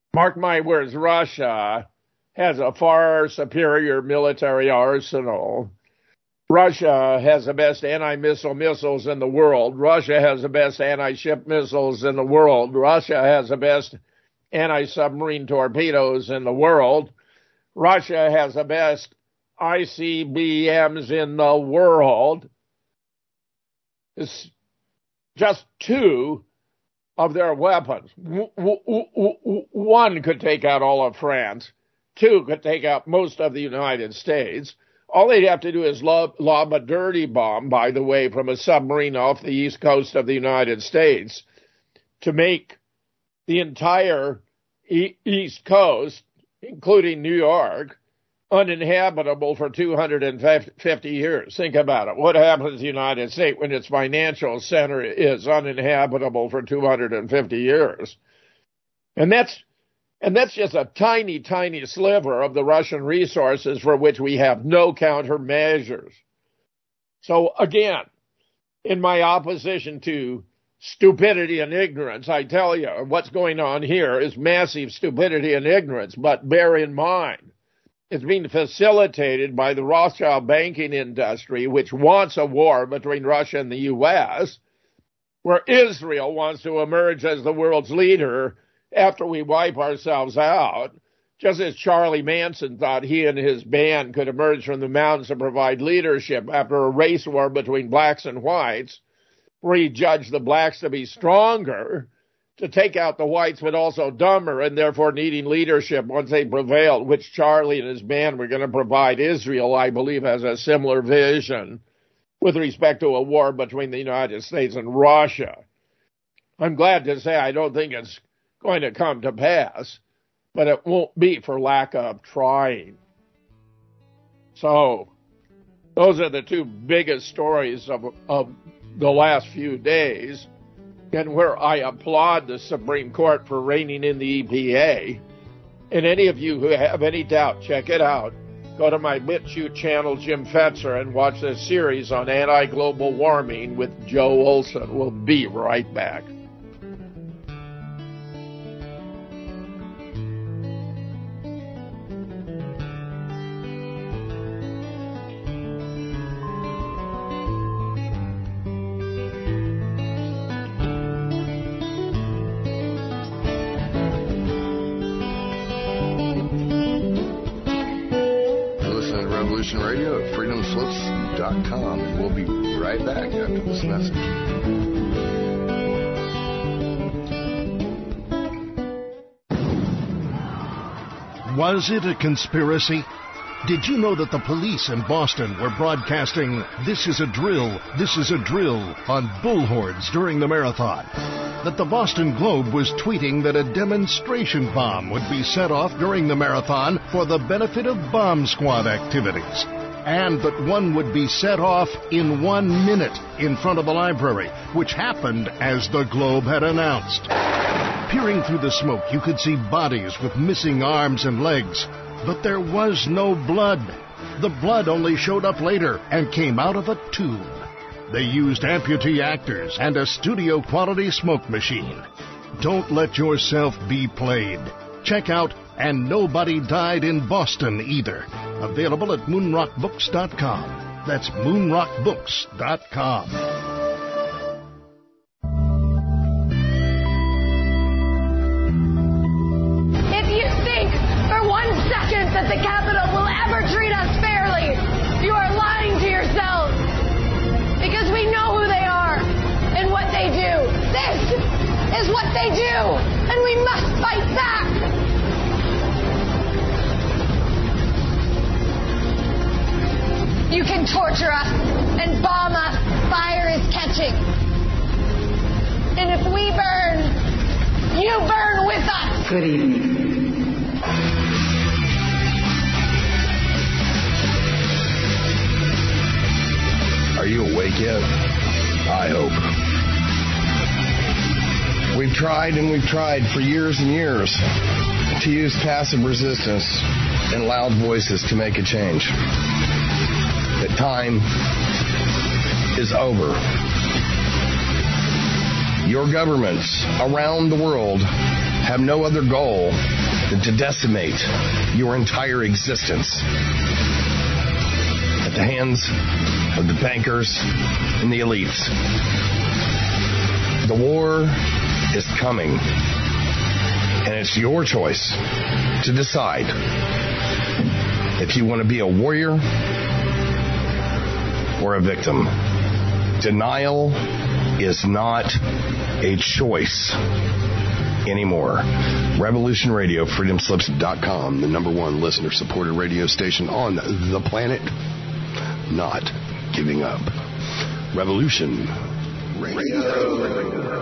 Mark my words, Russia has a far superior military arsenal. Russia has the best anti-missile missiles in the world. Russia has the best anti-ship missiles in the world. Russia has the best anti-submarine torpedoes in the world. Russia has the best ICBMs in the world. It's just two of their weapons. One could take out all of France. Two could take out most of the United States. All they'd have to do is lob a dirty bomb, by the way, from a submarine off the east coast of the United States to make the entire east coast, including New York, uninhabitable for 250 years. Think about it. What happens to the United States when its financial center is uninhabitable for 250 years? And that's just a tiny, tiny sliver of the Russian resources for which we have no countermeasures. So again, in my opposition to stupidity and ignorance, I tell you, what's going on here is massive stupidity and ignorance. But bear in mind, it's being facilitated by the Rothschild banking industry, which wants a war between Russia and the U.S., where Israel wants to emerge as the world's leader after we wipe ourselves out, just as Charlie Manson thought he and his band could emerge from the mountains and provide leadership after a race war between blacks and whites, where he judged the blacks to be stronger, to take out the whites, but also dumber, and therefore needing leadership once they prevailed, which Charlie and his band were going to provide. Israel, I believe, has a similar vision with respect to a war between the United States and Russia. I'm glad to say I don't think it's going to come to pass, but it won't be for lack of trying. So those are the two biggest stories of the last few days, and where I applaud the Supreme Court for reining in the EPA. And any of you who have any doubt, check it out. Go to my BitChute channel, Jim Fetzer, and watch this series on anti-global warming with Joe Olson. We'll be right back.
Radio at freedomslips.com, and we'll be right back after this message.
Was it a conspiracy? Did you know that the police in Boston were broadcasting "This is a drill, this is a drill" on bullhorns during the marathon? That the Boston Globe was tweeting that a demonstration bomb would be set off during the marathon for the benefit of bomb squad activities, and that one would be set off in 1 minute in front of the library, which happened as the Globe had announced. Peering through the smoke, you could see bodies with missing arms and legs, but there was no blood. The blood only showed up later and came out of a tube. They used amputee actors and a studio-quality smoke machine. Don't let yourself be played. Check out And Nobody Died in Boston Either. Available at moonrockbooks.com. That's moonrockbooks.com.
If you think for 1 second that the Capitol will ever treat us fairly, you are lying to yourselves. Because we know who they are and what they do. This is what they do, and we must fight back. You can torture us and bomb us. Fire is catching. And if we burn, you burn with us.
Good evening.
Are you awake yet? I hope. We've tried and we've tried for years and years to use passive resistance and loud voices to make a change. The time is over. Your governments around the world have no other goal than to decimate your entire existence at the hands of the bankers and the elites. The war is coming, and it's your choice to decide if you want to be a warrior or a victim. Denial is not a choice anymore. Revolution Radio, freedomslips.com, the number one listener-supported radio station on the planet. Not giving up. Revolution Radio.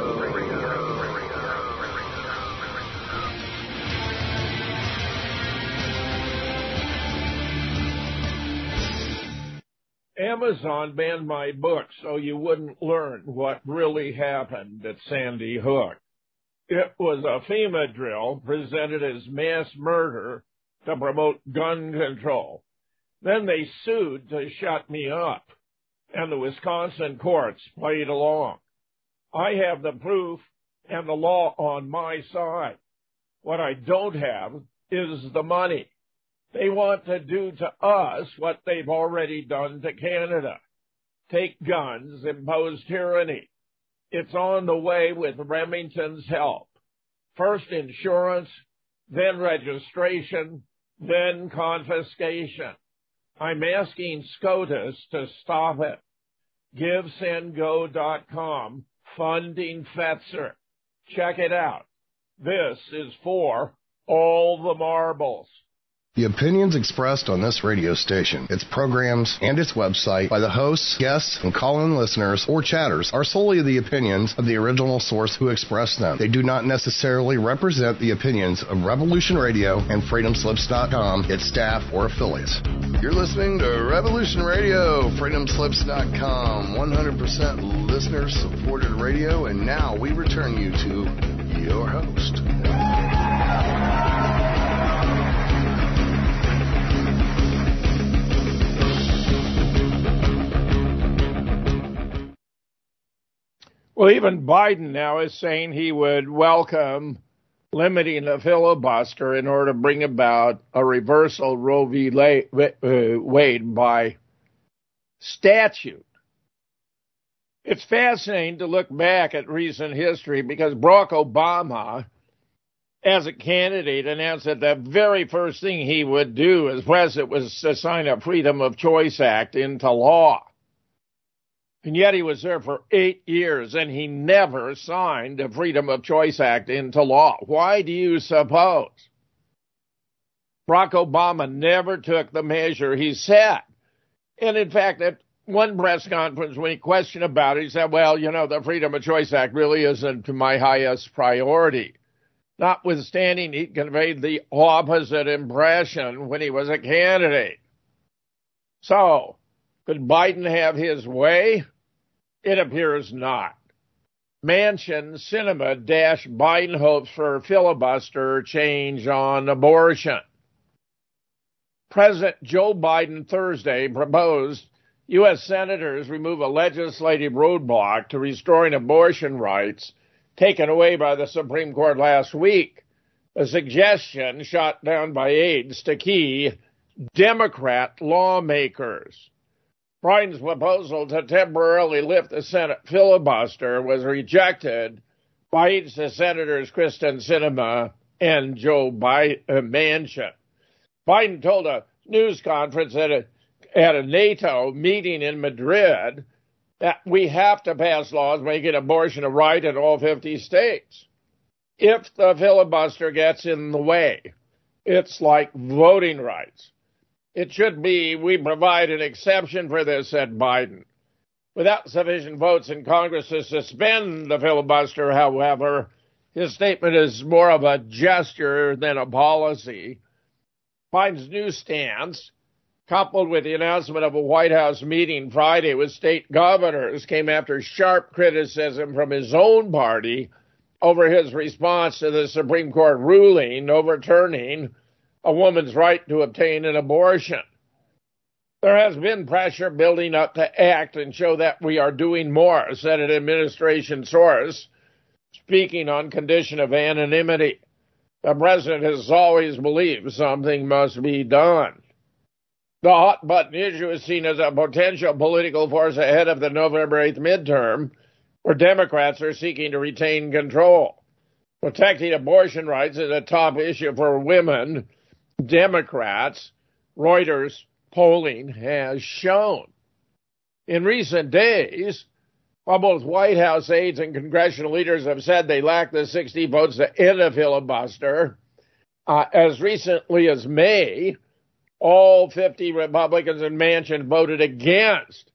Amazon banned my book so you wouldn't learn what really happened at Sandy Hook. It was a FEMA drill presented as mass murder to promote gun control. Then they sued to shut me up, and the Wisconsin courts played along. I have the proof and the law on my side. What I don't have is the money. They want to do to us what they've already done to Canada. Take guns, impose tyranny. It's on the way with Remington's help. First insurance, then registration, then confiscation. I'm asking SCOTUS to stop it. GiveSendGo.com, funding Fetzer. Check it out. This is for all the marbles.
The opinions expressed on this radio station, its programs, and its website by the hosts, guests, and call-in listeners or chatters are solely the opinions of the original source who expressed them. They do not necessarily represent the opinions of Revolution Radio and freedomslips.com, its staff, or affiliates. You're listening to Revolution Radio, freedomslips.com, 100% listener-supported radio, and now we return you to your host.
Well, even Biden now is saying he would welcome limiting the filibuster in order to bring about a reversal of Roe v. Wade by statute. It's fascinating to look back at recent history because Barack Obama, as a candidate, announced that the very first thing he would do as president was to sign a Freedom of Choice Act into law. And yet he was there for 8 years, and he never signed the Freedom of Choice Act into law. Why do you suppose? Barack Obama never took the measure he said. And in fact, at one press conference, when he questioned about it, he said, well, you know, the Freedom of Choice Act really isn't my highest priority. Notwithstanding, he conveyed the opposite impression when he was a candidate. So, could Biden have his way? It appears not. Manchin Cinema dash Biden hopes for filibuster change on abortion. President Joe Biden Thursday proposed U.S. senators remove a legislative roadblock to restoring abortion rights taken away by the Supreme Court last week, a suggestion shot down by aides to key Democrat lawmakers. Biden's proposal to temporarily lift the Senate filibuster was rejected by each of Senators Kristen Sinema and Joe Manchin. Biden told a news conference at a NATO meeting in Madrid that we have to pass laws making abortion a right in all 50 states. If the filibuster gets in the way, it's like voting rights. It should be, we provide an exception for this, said Biden. Without sufficient votes in Congress to suspend the filibuster, however, his statement is more of a gesture than a policy. Biden's new stance, coupled with the announcement of a White House meeting Friday with state governors, came after sharp criticism from his own party over his response to the Supreme Court ruling overturning a woman's right to obtain an abortion. There has been pressure building up to act and show that we are doing more, said an administration source, speaking on condition of anonymity. The president has always believed something must be done. The hot-button issue is seen as a potential political force ahead of the November 8th midterm, where Democrats are seeking to retain control. Protecting abortion rights is a top issue for women Democrats, Reuters polling has shown. In recent days, while both White House aides and congressional leaders have said they lack the 60 votes to end a filibuster, as recently as May, all 50 Republicans in Manchin voted against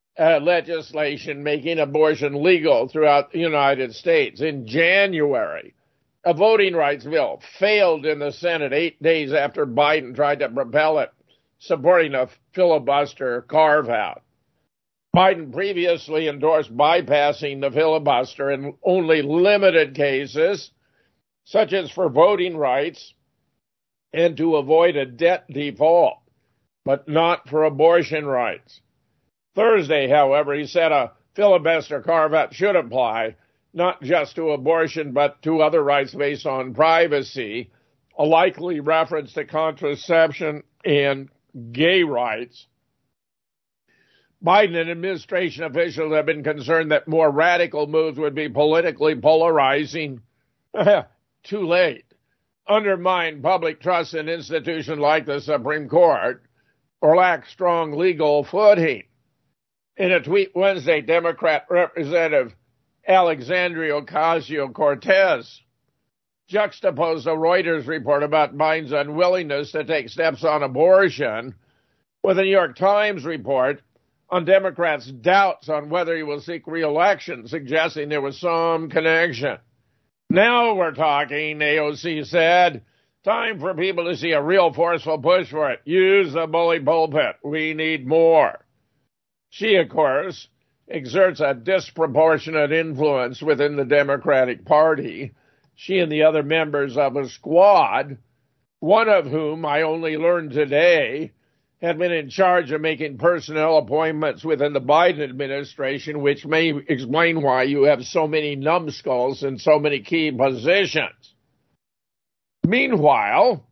legislation making abortion legal throughout the United States. In January, a voting rights bill failed in the Senate 8 days after Biden tried to propel it, supporting a filibuster carve-out. Biden previously endorsed bypassing the filibuster in only limited cases, such as for voting rights and to avoid a debt default, but not for abortion rights. Thursday, however, he said a filibuster carve-out should apply not just to abortion, but to other rights based on privacy, a likely reference to contraception and gay rights. Biden and administration officials have been concerned that more radical moves would be politically polarizing. Too late. Undermine public trust in institutions like the Supreme Court or lack strong legal footing. In a tweet Wednesday, Democrat Representative Alexandria Ocasio-Cortez juxtaposed a Reuters report about Biden's unwillingness to take steps on abortion with a New York Times report on Democrats' doubts on whether he will seek re-election, suggesting there was some connection. Now we're talking, AOC said. Time for people to see a real forceful push for it. Use the bully pulpit. We need more. She, of course, exerts a disproportionate influence within the Democratic Party. She and the other members of a squad, one of whom I only learned today, had been in charge of making personnel appointments within the Biden administration, which may explain why you have so many numbskulls in so many key positions. Meanwhile,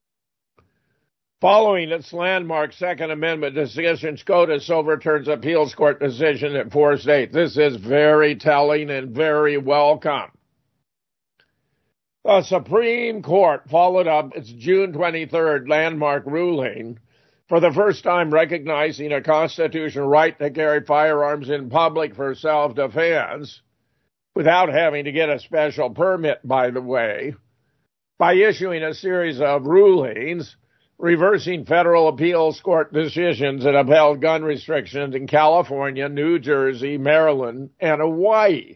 following its landmark Second Amendment decision, SCOTUS overturns appeals court decision at 4 states. This is very telling and very welcome. The Supreme Court followed up its June 23rd landmark ruling, for the first time recognizing a constitutional right to carry firearms in public for self-defense, without having to get a special permit, by the way, by issuing a series of rulings reversing federal appeals court decisions that upheld gun restrictions in California, New Jersey, Maryland, and Hawaii.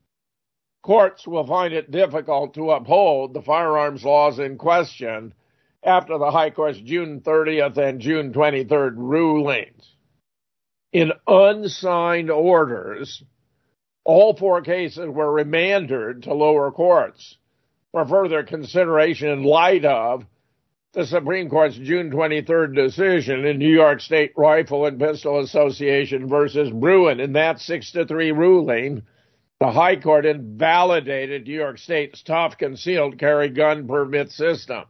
Courts will find it difficult to uphold the firearms laws in question after the High Court's June 30th and June 23rd rulings. In unsigned orders, all 4 cases were remanded to lower courts for further consideration in light of the Supreme Court's June 23rd decision in New York State Rifle and Pistol Association versus Bruin. In that 6-3 ruling, the High Court invalidated New York State's tough concealed carry gun permit system.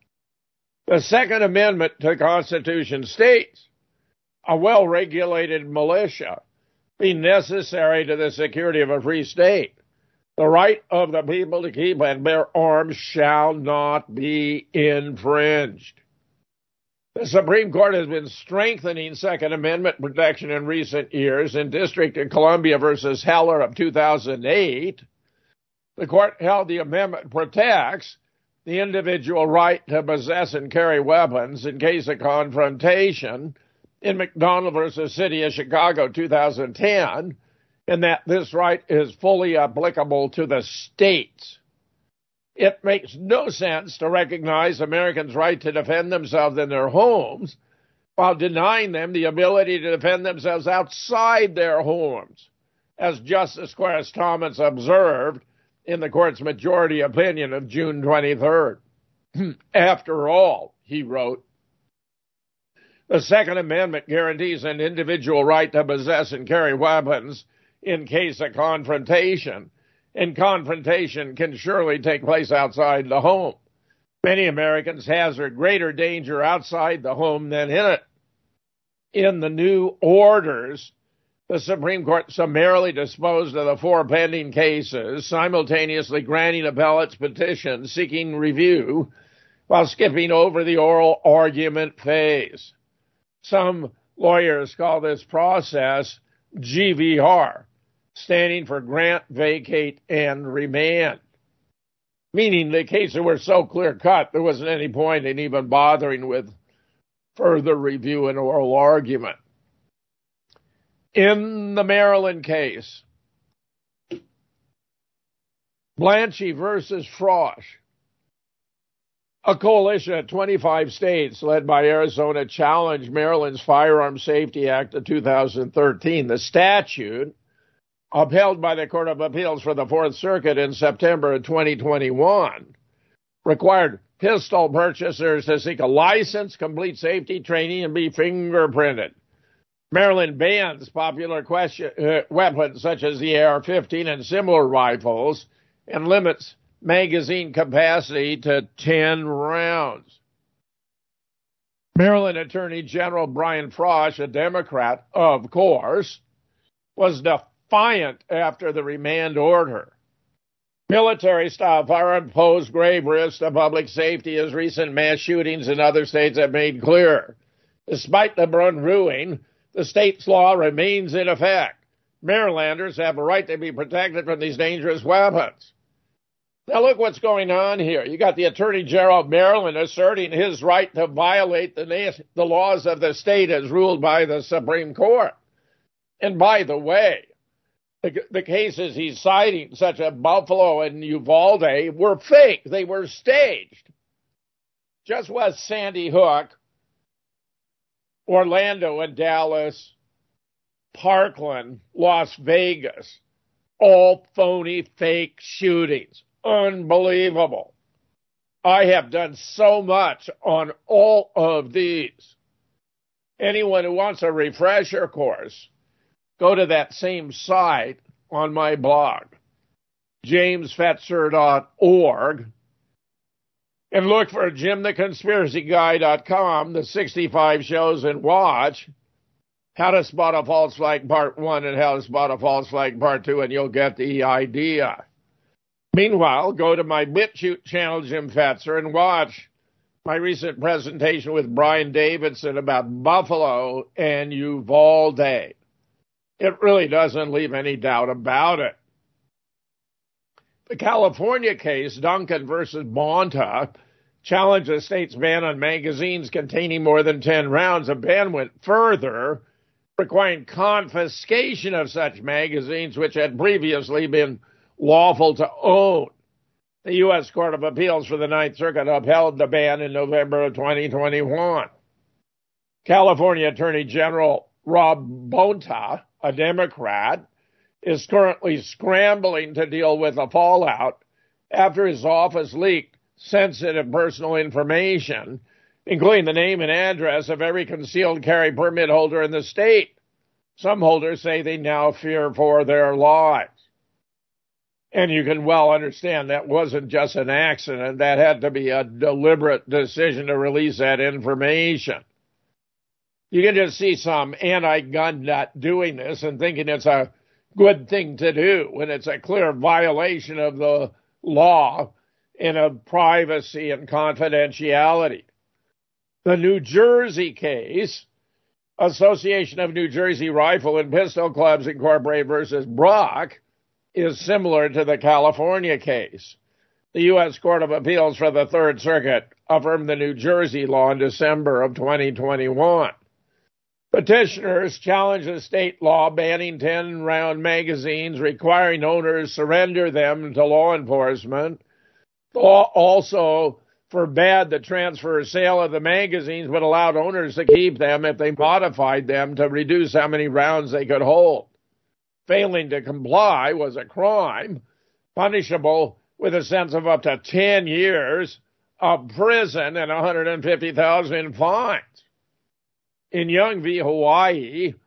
The Second Amendment to the Constitution states a well-regulated militia being necessary to the security of a free state. The right of the people to keep and bear arms shall not be infringed. The Supreme Court has been strengthening Second Amendment protection in recent years. In District of Columbia versus Heller of 2008, the court held the amendment protects the individual right to possess and carry weapons in case of confrontation. In McDonald versus City of Chicago 2010, and that this right is fully applicable to the states. It makes no sense to recognize Americans' right to defend themselves in their homes while denying them the ability to defend themselves outside their homes, as Justice Clarence Thomas observed in the court's majority opinion of June 23rd. After all, he wrote, the Second Amendment guarantees an individual right to possess and carry weapons in case of confrontation, and confrontation can surely take place outside the home. Many Americans hazard greater danger outside the home than in it. In the new orders, the Supreme Court summarily disposed of the 4 pending cases, simultaneously granting appellate's petition seeking review while skipping over the oral argument phase. Some lawyers call this process GVR, standing for grant, vacate, and remand, meaning the cases were so clear-cut there wasn't any point in even bothering with further review and oral argument. In the Maryland case, Blanchie versus Frosch, a coalition of 25 states led by Arizona challenged Maryland's Firearms Safety Act of 2013. The statute, upheld by the Court of Appeals for the Fourth Circuit in September of 2021, required pistol purchasers to seek a license, complete safety training, and be fingerprinted. Maryland bans popular weapons such as the AR-15 and similar rifles and limits magazine capacity to 10 rounds. Maryland Attorney General Brian Frosch, a Democrat, of course, was defiant after the remand order. Military-style firearms pose grave risks to public safety, as recent mass shootings in other states have made clear. Despite the Brunn ruling, the state's law remains in effect. Marylanders have a right to be protected from these dangerous weapons. Now look what's going on here. You got the Attorney General of Maryland asserting his right to violate the laws of the state as ruled by the Supreme Court. And by the way, the cases he's citing, such as Buffalo and Uvalde, were fake. They were staged. Just west Sandy Hook, Orlando and Dallas, Parkland, Las Vegas, all phony, fake shootings. Unbelievable. I have done so much on all of these. Anyone who wants a refresher course, go to that same site on my blog, jamesfetzer.org, and look for JimTheConspiracyGuy.com, the 65 shows, and watch How to Spot a False Flag Part 1 and How to Spot a False Flag Part 2, and you'll get the idea. Meanwhile, go to my BitChute channel, Jim Fetzer, and watch my recent presentation with Brian Davidson about Buffalo and Uvalde. It really doesn't leave any doubt about it. The California case, Duncan versus Bonta, challenged the state's ban on magazines containing more than 10 rounds. The ban went further, requiring confiscation of such magazines, which had previously been lawful to own. The U.S. Court of Appeals for the Ninth Circuit upheld the ban in November of 2021. California Attorney General Rob Bonta, a Democrat, is currently scrambling to deal with the fallout after his office leaked sensitive personal information, including the name and address of every concealed carry permit holder in the state. Some holders say they now fear for their lives. And you can well understand that wasn't just an accident. That had to be a deliberate decision to release that information. You can just see some anti-gun nut doing this and thinking it's a good thing to do when it's a clear violation of the law and of privacy and confidentiality. The New Jersey case, Association of New Jersey Rifle and Pistol Clubs Incorporated versus Brock, is similar to the California case. The U.S. Court of Appeals for the Third Circuit affirmed the New Jersey law in December of 2021. Petitioners challenged a state law banning 10-round magazines, requiring owners surrender them to law enforcement. The law also forbade the transfer or sale of the magazines, but allowed owners to keep them if they modified them to reduce how many rounds they could hold. Failing to comply was a crime, punishable with a sentence of up to 10 years of prison and $150,000 in fines. In Young v. Hawaii,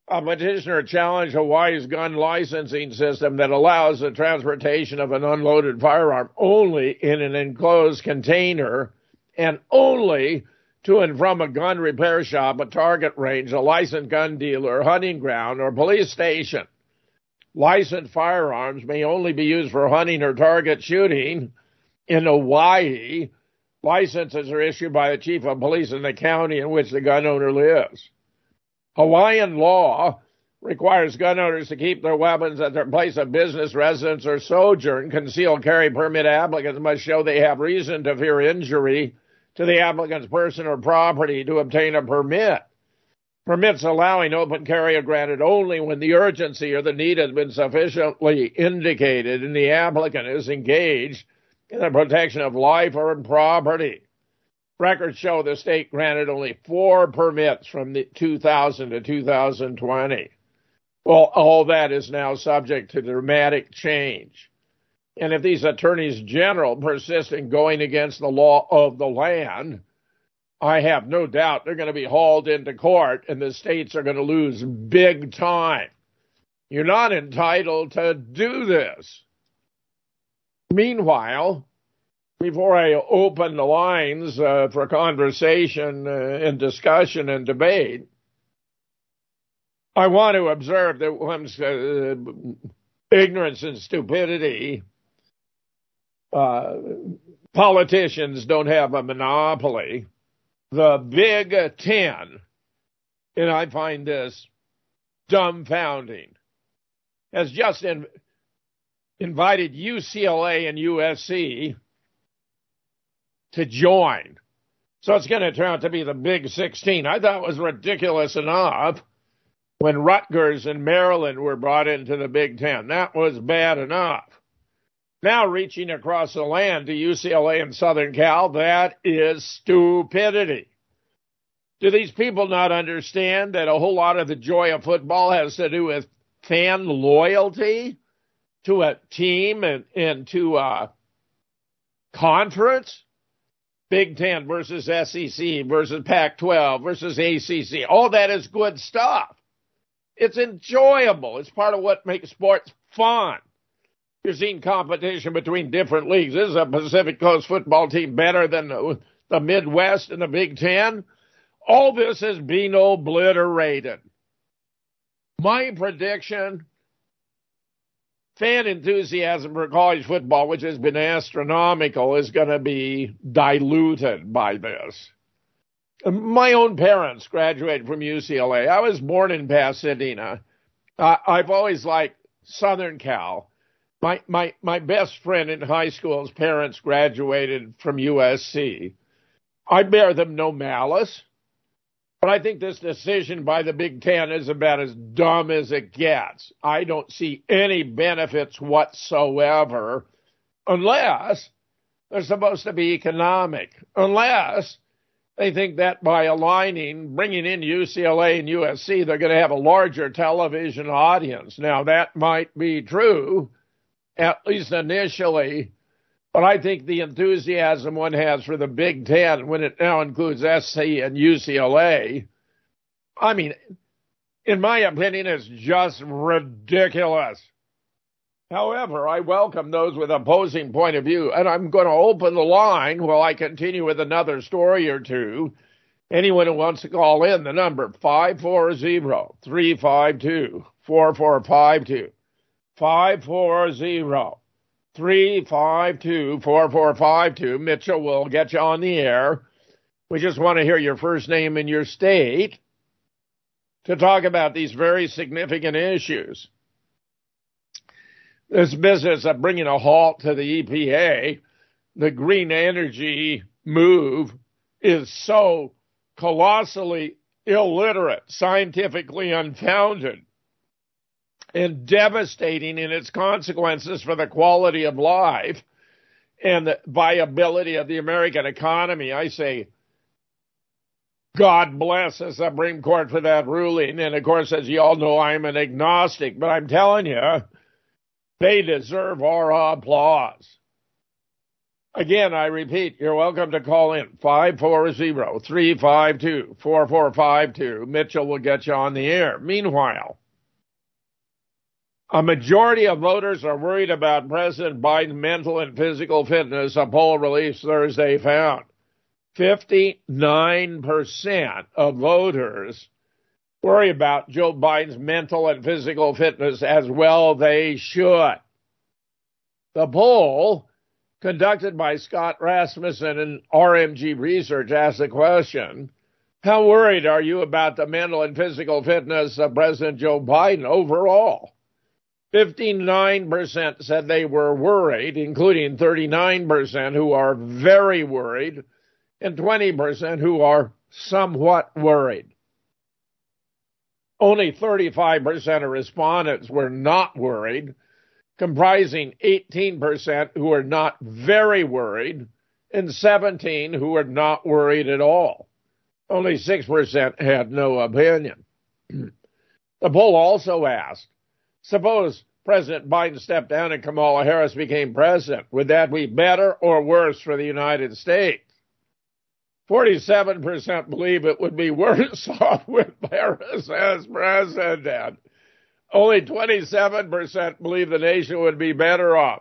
A petitioner challenged Hawaii's gun licensing system that allows the transportation of an unloaded firearm only in an enclosed container and only to and from a gun repair shop, a target range, a licensed gun dealer, hunting ground, or police station. Licensed firearms may only be used for hunting or target shooting. In Hawaii, licenses are issued by the chief of police in the county in which the gun owner lives. Hawaiian law requires gun owners to keep their weapons at their place of business, residence, or sojourn. Concealed carry permit applicants must show they have reason to fear injury to the applicant's person or property to obtain a permit. Permits allowing open carry are granted only when the urgency or the need has been sufficiently indicated and the applicant is engaged in the protection of life or property. Records show the state granted only 4 permits from 2000 to 2020. Well, all that is now subject to dramatic change. And if these attorneys general persist in going against the law of the land, I have no doubt they're going to be hauled into court and the states are going to lose big time. You're not entitled to do this. Meanwhile, before I open the lines for conversation and discussion and debate, I want to observe that once ignorance and stupidity, politicians don't have a monopoly. The Big Ten, and I find this dumbfounding, has just invited UCLA and USC to join. So it's going to turn out to be the Big 16. I thought it was ridiculous enough when Rutgers and Maryland were brought into the Big Ten. That was bad enough. Now reaching across the land to UCLA and Southern Cal, that is stupidity. Do these people not understand that a whole lot of the joy of football has to do with fan loyalty to a team and to a conference? Big Ten versus SEC versus Pac-12 versus ACC. All that is good stuff. It's enjoyable. It's part of what makes sports fun. You're seeing competition between different leagues. Is a Pacific Coast football team better than the Midwest and the Big Ten? All this is being obliterated. My prediction, fan enthusiasm for college football, which has been astronomical, is going to be diluted by this. My own parents graduated from UCLA. I was born in Pasadena. I've always liked Southern Cal. My best friend in high school's parents graduated from USC. I bear them no malice, but I think this decision by the Big Ten is about as dumb as it gets. I don't see any benefits whatsoever unless they're supposed to be economic, unless they think that by aligning, bringing in UCLA and USC, they're going to have a larger television audience. Now, that might be true, at least initially, but I think the enthusiasm one has for the Big Ten, when it now includes SC and UCLA, I mean, in my opinion, it's just ridiculous. However, I welcome those with opposing point of view, and I'm going to open the line while I continue with another story or two. Anyone who wants to call in, the number 540-352-4452. 540-352-4452. Mitchell will get you on the air. We just want to hear your first name and your state to talk about these very significant issues. This business of bringing a halt to the EPA, the green energy move, is so colossally illiterate, scientifically unfounded, and devastating in its consequences for the quality of life and the viability of the American economy. I say, God bless the Supreme Court for that ruling. And of course, as you all know, I'm an agnostic, but I'm telling you, they deserve our applause. Again, I repeat, you're welcome to call in 540-352-4452. Mitchell will get you on the air. Meanwhile, a majority of voters are worried about President Biden's mental and physical fitness, a poll released Thursday found. 59% of voters worry about Joe Biden's mental and physical fitness, as well they should. The poll, conducted by Scott Rasmussen and RMG Research, asked the question, how worried are you about the mental and physical fitness of President Joe Biden overall? 59% said they were worried, including 39% who are very worried and 20% who are somewhat worried. Only 35% of respondents were not worried, comprising 18% who are not very worried and 17% who are not worried at all. Only 6% had no opinion. The poll also asked, suppose President Biden stepped down and Kamala Harris became president. Would that be better or worse for the United States? 47% believe it would be worse off with Harris as president. Only 27% believe the nation would be better off.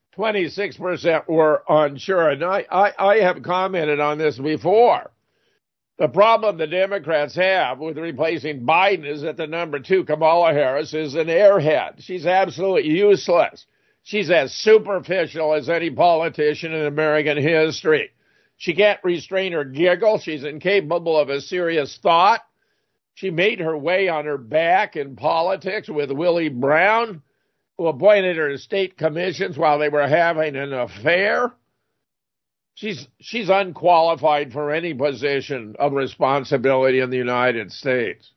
26% were unsure. And I have commented on this before. The problem the Democrats have with replacing Biden is that the number 2, Kamala Harris, is an airhead. She's absolutely useless. She's as superficial as any politician in American history. She can't restrain her giggle. She's incapable of a serious thought. She made her way on her back in politics with Willie Brown, who appointed her to state commissions while they were having an affair. She's unqualified for any position of responsibility in the United States.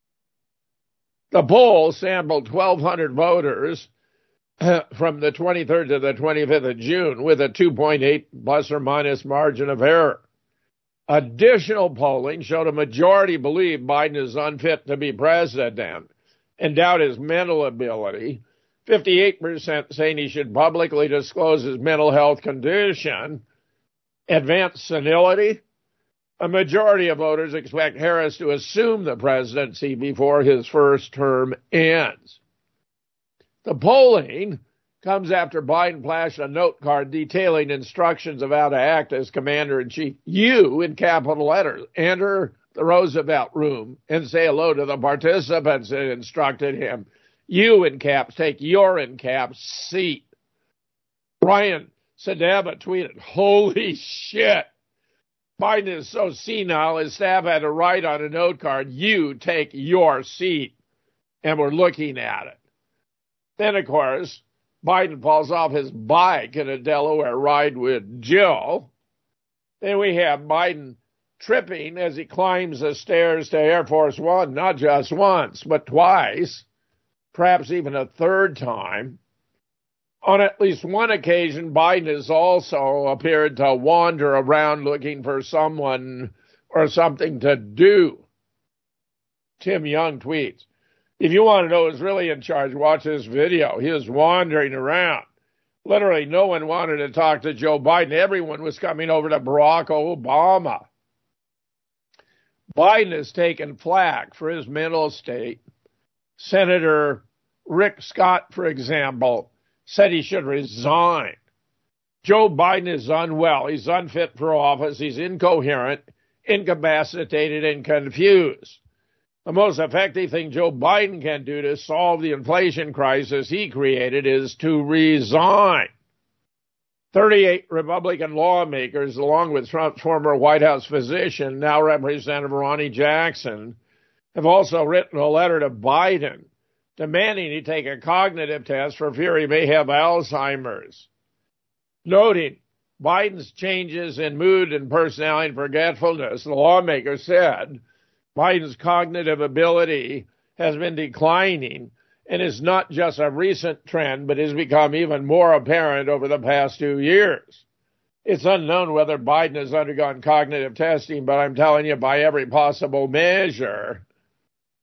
The poll sampled 1,200 voters from the 23rd to the 25th of June with a 2.8 plus or minus margin of error. Additional polling showed a majority believe Biden is unfit to be president and doubt his mental ability. 58% saying he should publicly disclose his mental health condition. Advanced senility. A majority of voters expect Harris to assume the presidency before his first term ends. The polling comes after Biden flashed a note card detailing instructions of how to act as commander-in-chief. You, in capital letters, enter the Roosevelt room and say hello to the participants, it instructed him. You, in caps, take your, in caps, seat. Ryan Sadeva tweeted, holy shit. Biden is so senile, his staff had to write on a note card, you take your seat. And we're looking at it. Then, of course, Biden falls off his bike in a Delaware ride with Jill. Then we have Biden tripping as he climbs the stairs to Air Force One, not just once, but twice, perhaps even a third time. On at least one occasion, Biden has also appeared to wander around looking for someone or something to do. Tim Young tweets, if you want to know who's really in charge, watch this video. He was wandering around. Literally, no one wanted to talk to Joe Biden. Everyone was coming over to Barack Obama. Biden has taken flack for his mental state. Senator Rick Scott, for example, said he should resign. Joe Biden is unwell. He's unfit for office. He's incoherent, incapacitated, and confused. The most effective thing Joe Biden can do to solve the inflation crisis he created is to resign. 38 Republican lawmakers, along with Trump's former White House physician, now Representative Ronnie Jackson, have also written a letter to Biden demanding he take a cognitive test for fear he may have Alzheimer's. Noting Biden's changes in mood and personality and forgetfulness, the lawmaker said Biden's cognitive ability has been declining and is not just a recent trend, but has become even more apparent over the past 2 years. It's unknown whether Biden has undergone cognitive testing, but I'm telling you, by every possible measure,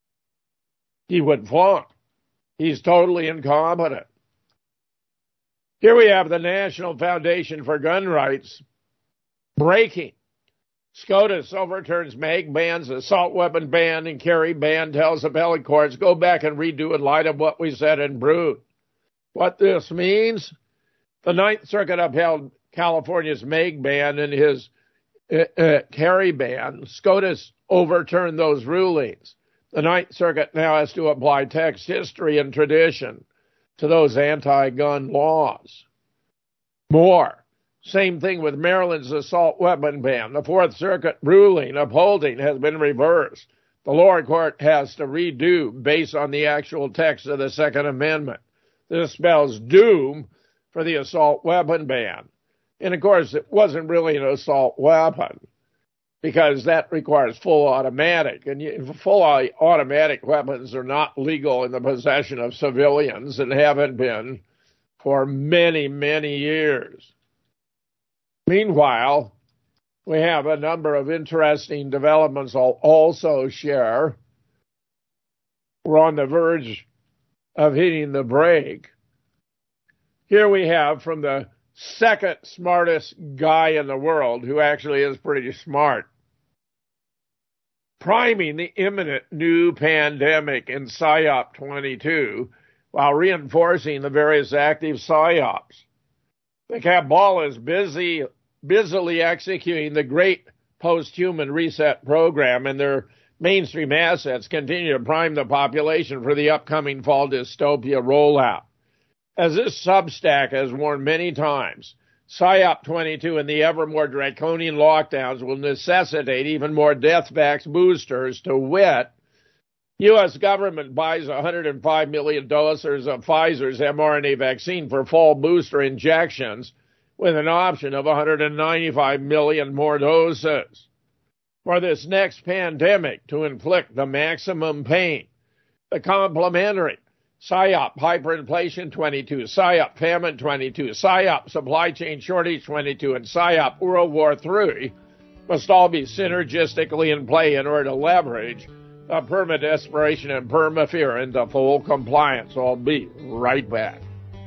he would flunk. He's totally incompetent. Here we have the National Foundation for Gun Rights breaking. SCOTUS overturns mag bans, assault weapon ban, and carry ban, tells appellate courts, go back and redo in light of what we said in Brood. What this means, the Ninth Circuit upheld California's mag ban and his carry ban. SCOTUS overturned those rulings. The Ninth Circuit now has to apply text, history, and tradition to those anti-gun laws. More. Same thing with Maryland's assault weapon ban. The Fourth Circuit ruling upholding has been reversed. The lower court has to redo based on the actual text of the Second Amendment. This spells doom for the assault weapon ban. And, of course, it wasn't really an assault weapon because that requires full automatic. And full automatic weapons are not legal in the possession of civilians and haven't been for many, many years. Meanwhile, we have a number of interesting developments I'll also share. We're on the verge of hitting the break. Here we have from the second smartest guy in the world, who actually is pretty smart, priming the imminent new pandemic in PSYOP 22 while reinforcing the various active PSYOPs. The cabal is busily executing the great post-human reset program, and their mainstream assets continue to prime the population for the upcoming fall dystopia rollout. As this Substack has warned many times, PSYOP 22 and the ever more draconian lockdowns will necessitate even more death-vax boosters. To wit, U.S. government buys 105 million doses of Pfizer's mRNA vaccine for fall booster injections with an option of 195 million more doses. For this next pandemic to inflict the maximum pain, the complementary PSYOP hyperinflation 22, PSYOP famine 22, PSYOP supply chain shortage 22, and PSYOP World War III must all be synergistically in play in order to leverage the perma-desperation and perma-fear into full compliance. I'll be right back.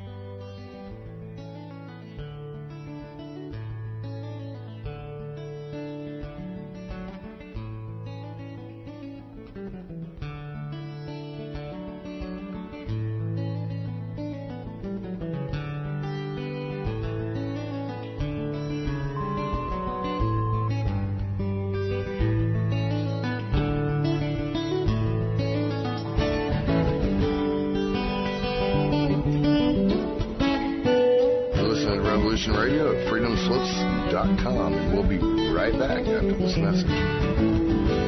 Radio at freedomslips.com, and we'll be right back after this message.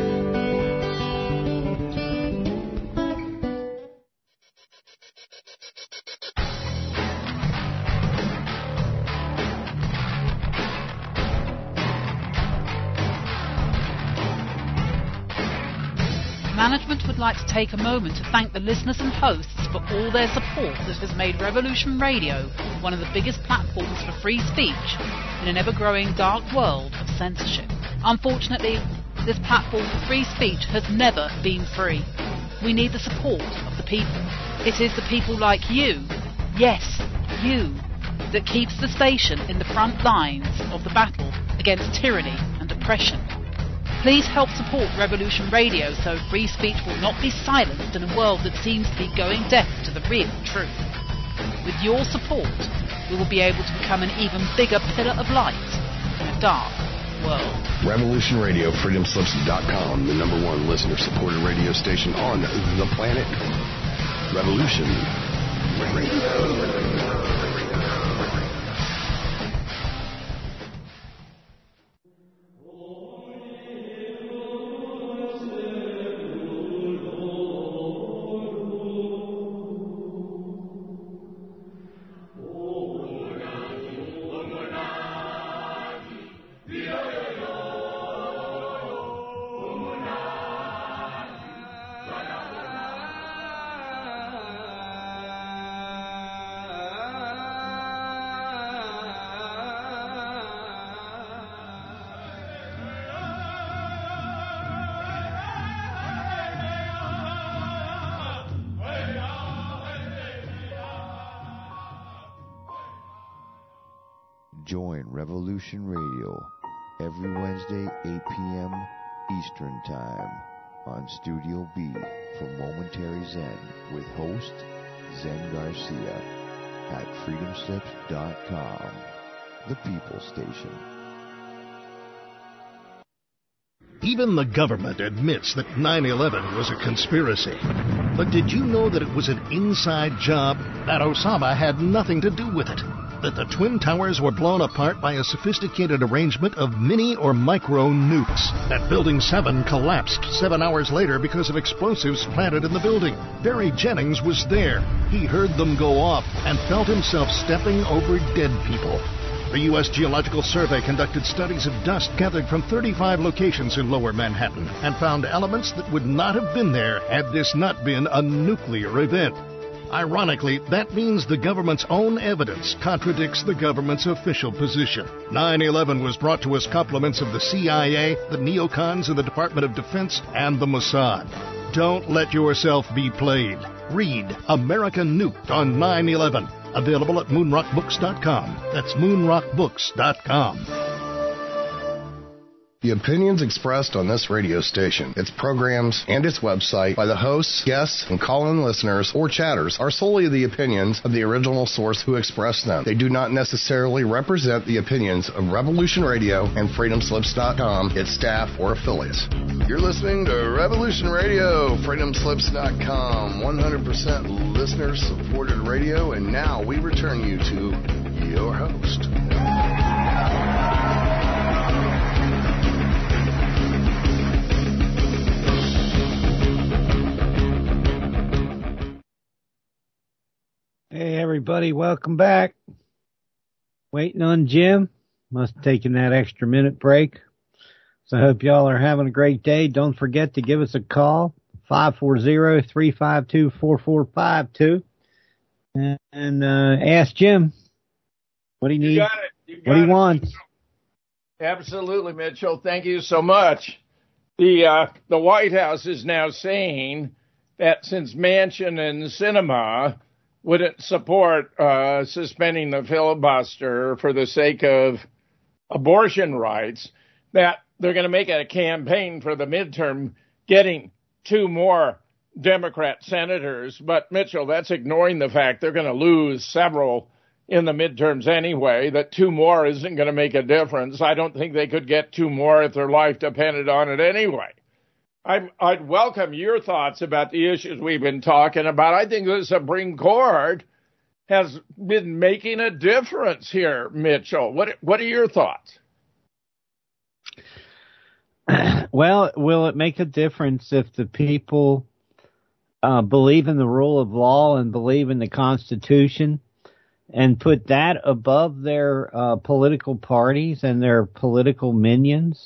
Management would like to take a moment to thank the listeners and hosts for all their support that has made Revolution Radio one of the biggest platforms for free speech in an ever-growing dark world of censorship. Unfortunately, this platform for free speech has never been free. We need the support of the people. It is the people like you, yes, you, that keeps the station in the front lines of the battle against tyranny and oppression. Please help support Revolution Radio so free speech will not be silenced in a world that seems to be going deaf to the real truth. With your support, we will be able to become an even bigger pillar of light in a dark world.
Revolution Radio, freedomslips.com, the #1 listener-supported radio station on the planet. Revolution Radio.
Join Revolution Radio every Wednesday, 8 p.m. Eastern Time on Studio B for Momentary Zen with host Zen Garcia at freedomslips.com, the People Station.
Even the government admits that 9/11 was a conspiracy. But did you know that it was an inside job? That Osama had nothing to do with it? That the Twin Towers were blown apart by a sophisticated arrangement of mini or micro nukes? That Building 7 collapsed 7 hours later because of explosives planted in the building? Barry Jennings was there. He heard them go off and felt himself stepping over dead people. The U.S. Geological Survey conducted studies of dust gathered from 35 locations in Lower Manhattan and found elements that would not have been there had this not been a nuclear event. Ironically, that means the government's own evidence contradicts the government's official position. 9/11 was brought to us compliments of the CIA, the neocons in the Department of Defense, and the Mossad. Don't let yourself be played. Read America Nuked on 9/11. Available at moonrockbooks.com. That's moonrockbooks.com.
The opinions expressed on this radio station, its programs, and its website by the hosts, guests, and call-in listeners or chatters are solely the opinions of the original source who expressed them. They do not necessarily represent the opinions of Revolution Radio and freedomslips.com, its staff, or affiliates. You're listening to Revolution Radio, freedomslips.com, 100% listener-supported radio, and now we return you to your host.
Hey, everybody, welcome back. Waiting on Jim. Must have taken that extra minute break. So I hope y'all are having a great day. Don't forget to give us a call, 540-352-4452. And ask Jim what he needs, what he wants.
Absolutely, Mitchell. Thank you so much. The White House is now saying that since Manchin and Sinema wouldn't support suspending the filibuster for the sake of abortion rights, that they're going to make it a campaign for the midterm, getting 2 more Democrat senators. But, Mitchell, that's ignoring the fact they're going to lose several in the midterms anyway, that 2 more isn't going to make a difference. I don't think they could get 2 more if their life depended on it anyway. I'd welcome your thoughts about the issues we've been talking about. I think the Supreme Court has been making a difference here, Mitchell. What are your thoughts?
Well, will it make a difference if the people believe in the rule of law and believe in the Constitution and put that above their political parties and their political minions?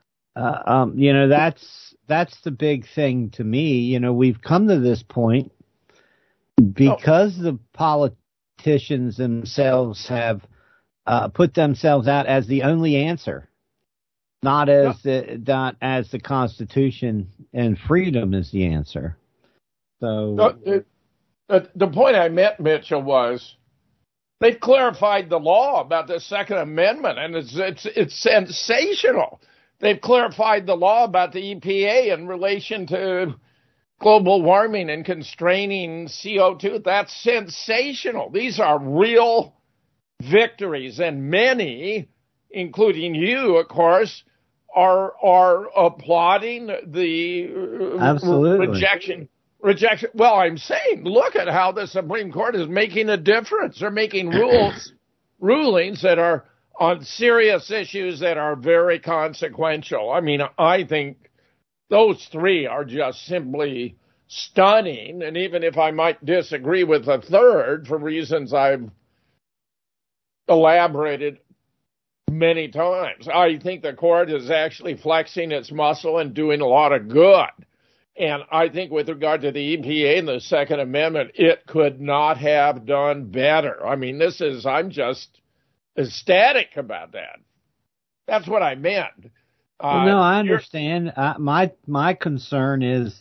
That's the big thing to me. We've come to this point because the politicians themselves have put themselves out as the only answer, not as the Constitution and freedom is the answer. So
the point I meant, Mitchell, was they've clarified the law about the Second Amendment, and it's sensational. They've clarified the law about the EPA in relation to global warming and constraining CO2. That's sensational. These are real victories, and many, including you, of course, are applauding the rejection. Well, I'm saying, look at how the Supreme Court is making a difference. They're making rulings that are on serious issues that are very consequential. I mean, I think those 3 are just simply stunning. And even if I might disagree with the third for reasons I've elaborated many times, I think the court is actually flexing its muscle and doing a lot of good. And I think with regard to the EPA and the Second Amendment, it could not have done better. I mean, I'm just ecstatic about that. That's what I meant.
No, I understand. My concern is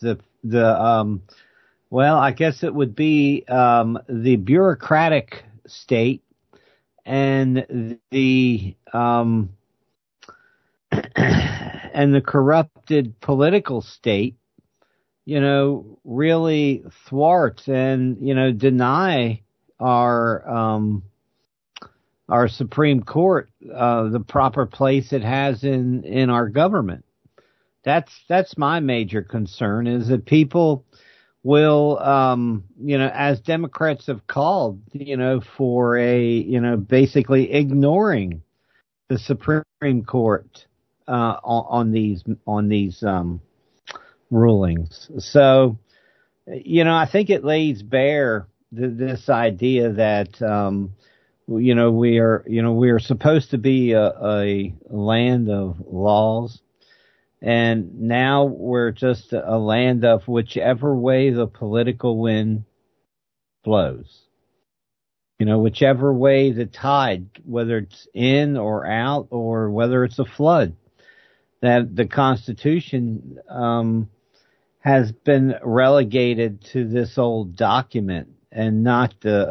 I guess it would be the bureaucratic state and the and the corrupted political state, really thwart and, deny our Supreme Court the proper place it has in our government. That's my major concern, is that people will, as Democrats have called, for basically ignoring the Supreme Court on these rulings. So, I think it lays bare this idea that we are supposed to be a land of laws, and now we're just a land of whichever way the political wind blows. Whichever way the tide, whether it's in or out, or whether it's a flood, that the Constitution has been relegated to this old document and not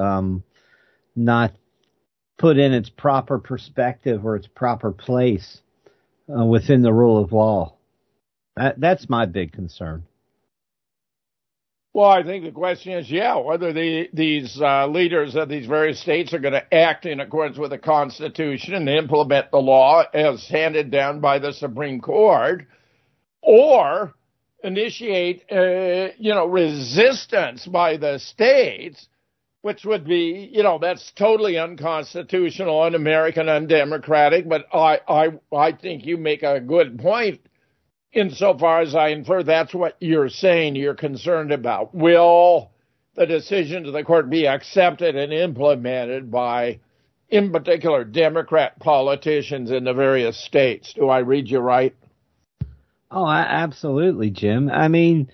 put in its proper perspective or its proper place within the rule of law. That's my big concern.
Well, I think the question is, whether these leaders of these various states are going to act in accordance with the Constitution and implement the law as handed down by the Supreme Court, or initiate, resistance by the states, which would be, that's totally unconstitutional, un-American, undemocratic. But I think you make a good point. Insofar as I infer, that's what you're saying you're concerned about. Will the decisions of the court be accepted and implemented by, in particular, Democrat politicians in the various states? Do I read you right?
Oh, absolutely, Jim. I mean,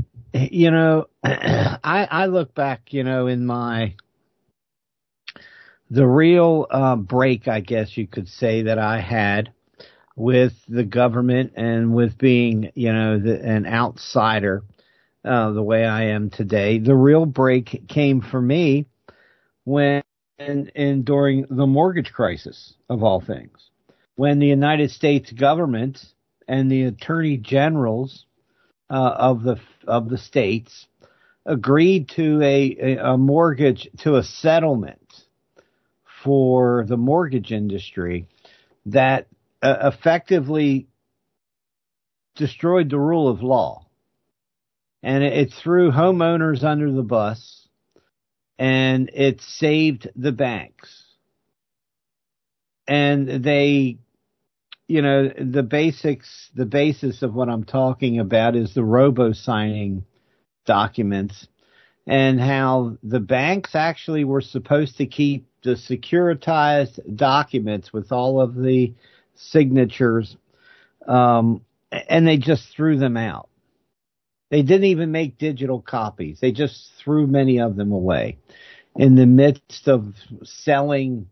I look back, in the real break, I guess you could say, that I had with the government and with being, an outsider, the way I am today. The real break came for me when during the mortgage crisis, of all things, when the United States government and the attorney generals of the states agreed to a mortgage, to a settlement for the mortgage industry that effectively destroyed the rule of law. And it threw homeowners under the bus, and it saved the banks. And they, the basis of what I'm talking about is the robo-signing documents, and how the banks actually were supposed to keep the securitized documents with all of the signatures, and they just threw them out. They didn't even make digital copies. They just threw many of them away in the midst of selling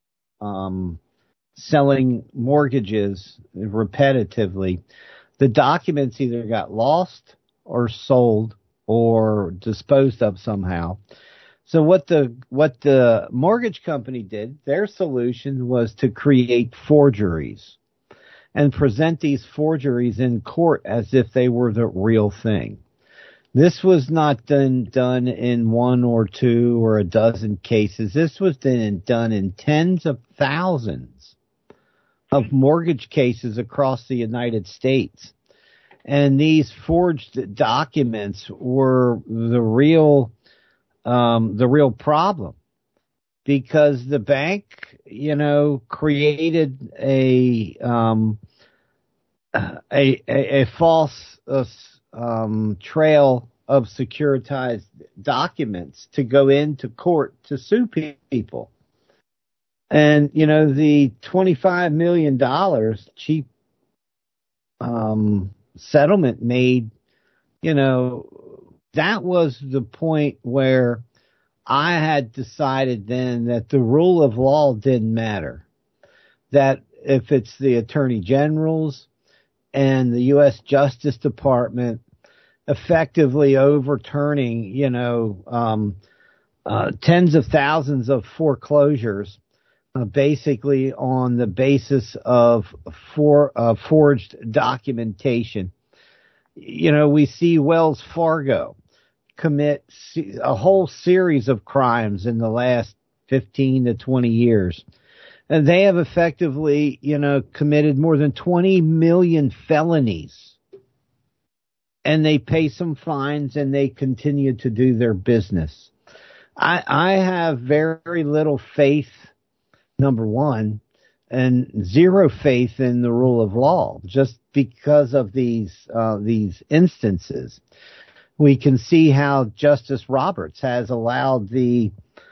mortgages repetitively. The documents either got lost or sold or disposed of somehow. So what the mortgage company did, their solution was to create forgeries and present these forgeries in court as if they were the real thing. This was not done in one or two or a dozen cases. This was done in tens of thousands of mortgage cases across the United States. And these forged documents were the real problem, because the bank, created a false trail of securitized documents to go into court to sue people. And, the $25 million cheap settlement made, that was the point where I had decided then that the rule of law didn't matter. That if it's the attorney generals and the U.S. Justice Department effectively overturning, tens of thousands of foreclosures basically on the basis of forged documentation. You know, we see Wells Fargo commit a whole series of crimes in the last 15 to 20 years. And they have effectively, you know, committed more than 20 million felonies. And they pay some fines and they continue to do their business. I have very little faith, number one, and zero faith in the rule of law, just because of these instances. We can see how Justice Roberts has allowed the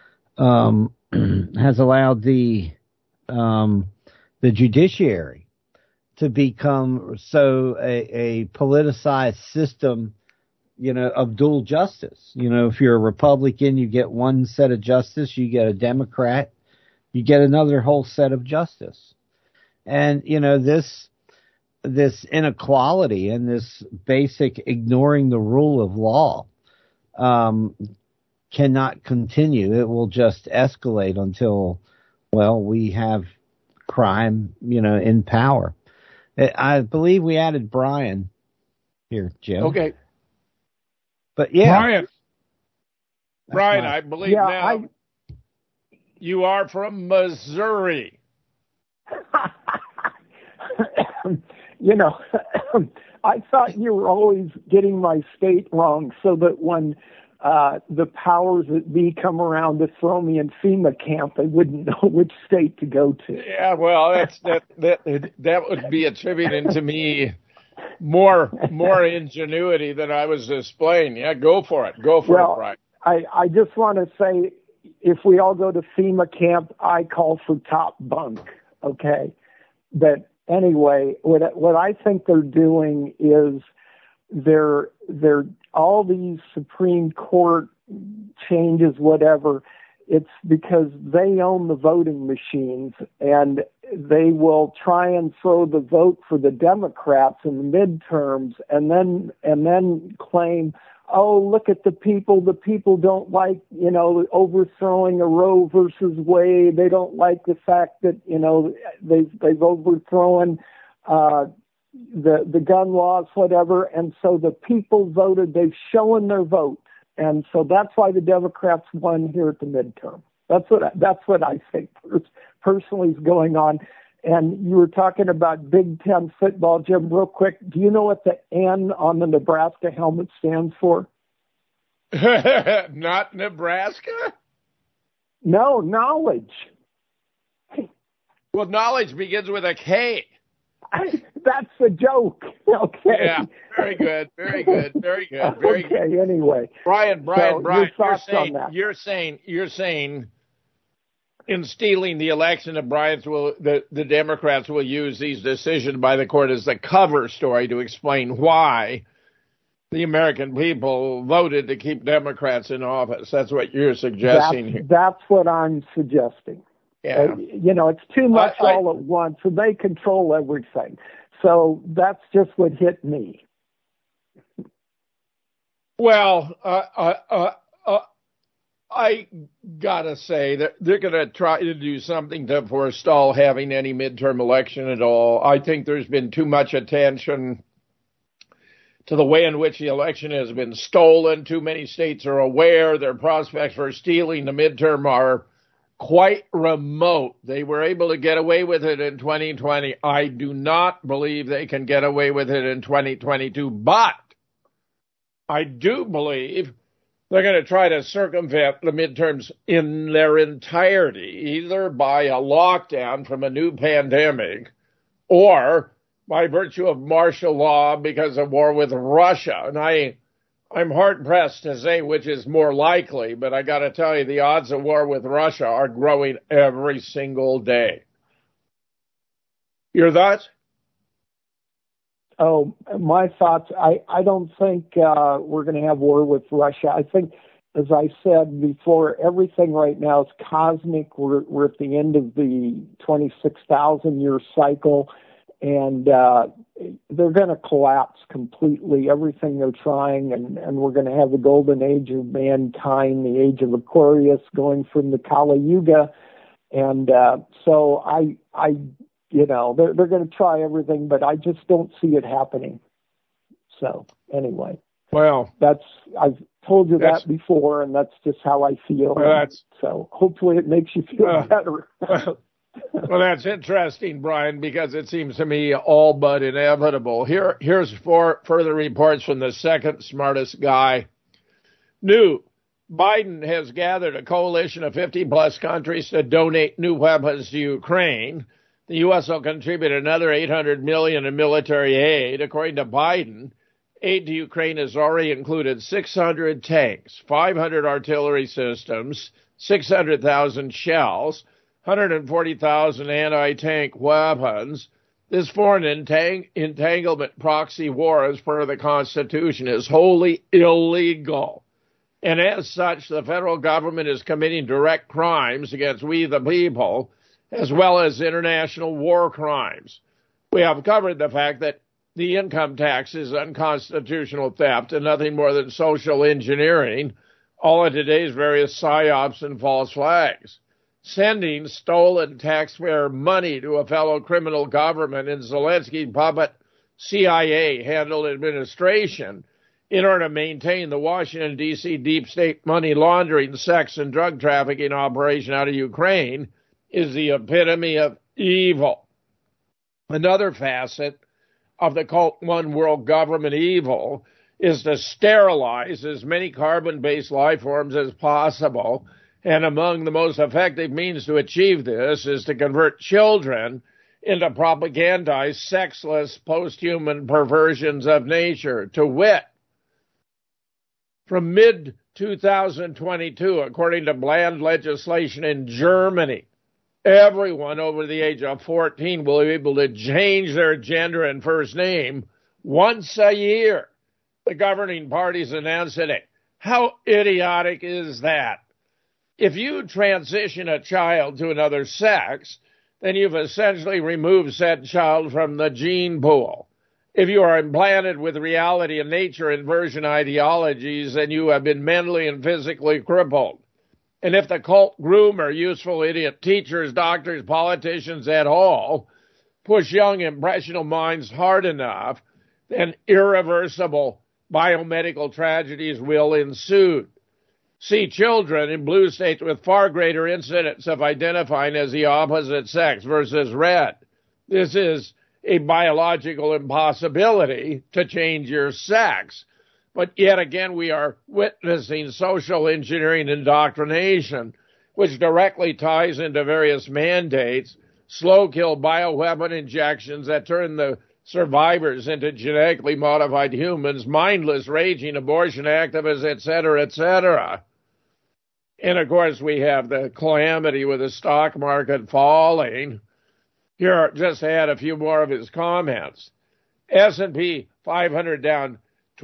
judiciary to become so a politicized system, you know, of dual justice. You know, if you're a Republican, you get one set of justice. You get a Democrat, you get another whole set of justice. And, you know, this inequality and this basic ignoring the rule of law cannot continue. It will just escalate until, well, we have crime, you know, in power. I believe we added Brian here, Jim.
Okay.
But yeah.
Brian, I believe now you are from Missouri.
You know, I thought you were always getting my state wrong so that when the powers that be come around to throw me in FEMA camp, I wouldn't know which state to go to.
Yeah, well, that would be attributed to me more ingenuity than I was displaying. Yeah, go for it. Go for it, Brian.
I just want to say, if we all go to FEMA camp, I call for top bunk. Okay, but anyway, what I think they're doing is they're all these Supreme Court changes, whatever. It's because they own the voting machines, and they will try and throw the vote for the Democrats in the midterms, and then claim, oh, look at the people. The people don't like, you know, overthrowing a Roe versus Wade. They don't like the fact that, you know, they've overthrown the gun laws, whatever. And so the people voted. They've shown their vote, and so that's why the Democrats won here at the midterm. That's what I think personally is going on. And you were talking about Big Ten football, Jim, real quick. Do you know what the N on the Nebraska helmet stands for?
Not Nebraska?
No, knowledge.
Well, knowledge begins with a K.
That's a joke. Okay.
Yeah, very good.
Okay, anyway.
Brian,
you're
saying in stealing the election, the Democrats will use these decisions by the court as the cover story to explain why the American people voted to keep Democrats in office. That's what you're suggesting here.
That's what I'm suggesting.
Yeah.
You know, it's too much all at once, and they control everything. So that's just what hit me.
Well, I gotta say that they're gonna try to do something to forestall having any midterm election at all. I think there's been too much attention to the way in which the election has been stolen. Too many states are aware their prospects for stealing the midterm are quite remote. They were able to get away with it in 2020. I do not believe they can get away with it in 2022, but I do believe they're going to try to circumvent the midterms in their entirety, either by a lockdown from a new pandemic or by virtue of martial law because of war with Russia. And I'm hard-pressed to say which is more likely, but I got to tell you, the odds of war with Russia are growing every single day. Your thoughts?
Oh, my thoughts, I don't think we're going to have war with Russia. I think, as I said before, everything right now is cosmic. We're at the end of the 26,000-year cycle, and they're going to collapse completely, everything they're trying, and we're going to have the golden age of mankind, the age of Aquarius, going from the Kali Yuga. And so I they're going to try everything, but I just don't see it happening. So anyway,
well,
I've told you that before, and that's just how I feel. So hopefully it makes you feel better.
Well, that's interesting, Brian, because it seems to me all but inevitable. Here's further reports from the second smartest guy. New. Biden has gathered a coalition of 50-plus countries to donate new weapons to Ukraine. The U.S. will contribute another $800 million in military aid. According to Biden, aid to Ukraine has already included 600 tanks, 500 artillery systems, 600,000 shells, 140,000 anti-tank weapons. This foreign entanglement proxy war, as per the Constitution, is wholly illegal. And as such, the federal government is committing direct crimes against we the people, as well as international war crimes. We have covered the fact that the income tax is unconstitutional theft and nothing more than social engineering, all of today's various psyops and false flags. Sending stolen taxpayer money to a fellow criminal government in Zelensky's puppet CIA-handled administration in order to maintain the Washington, D.C. deep state money laundering, sex, and drug trafficking operation out of Ukraine is the epitome of evil. Another facet of the cult one world government evil is to sterilize as many carbon-based life forms as possible. And among the most effective means to achieve this is to convert children into propagandized, sexless, post-human perversions of nature. To wit, from mid-2022, according to bland legislation in Germany, everyone over the age of 14 will be able to change their gender and first name once a year. The governing parties announced it. How idiotic is that? If you transition a child to another sex, then you've essentially removed said child from the gene pool. If you are implanted with reality and nature inversion ideologies, then you have been mentally and physically crippled. And if the cult groomer, useful idiot teachers, doctors, politicians at all push young, impressionable minds hard enough, then irreversible biomedical tragedies will ensue. See children in blue states with far greater incidence of identifying as the opposite sex versus red. This is a biological impossibility to change your sex. But yet again, we are witnessing social engineering indoctrination, which directly ties into various mandates, slow-kill bioweapon injections that turn the survivors into genetically modified humans, mindless, raging abortion activists, etc., etc. And, of course, we have the calamity with the stock market falling. Here, just to add a few more of his comments. S&P 500 down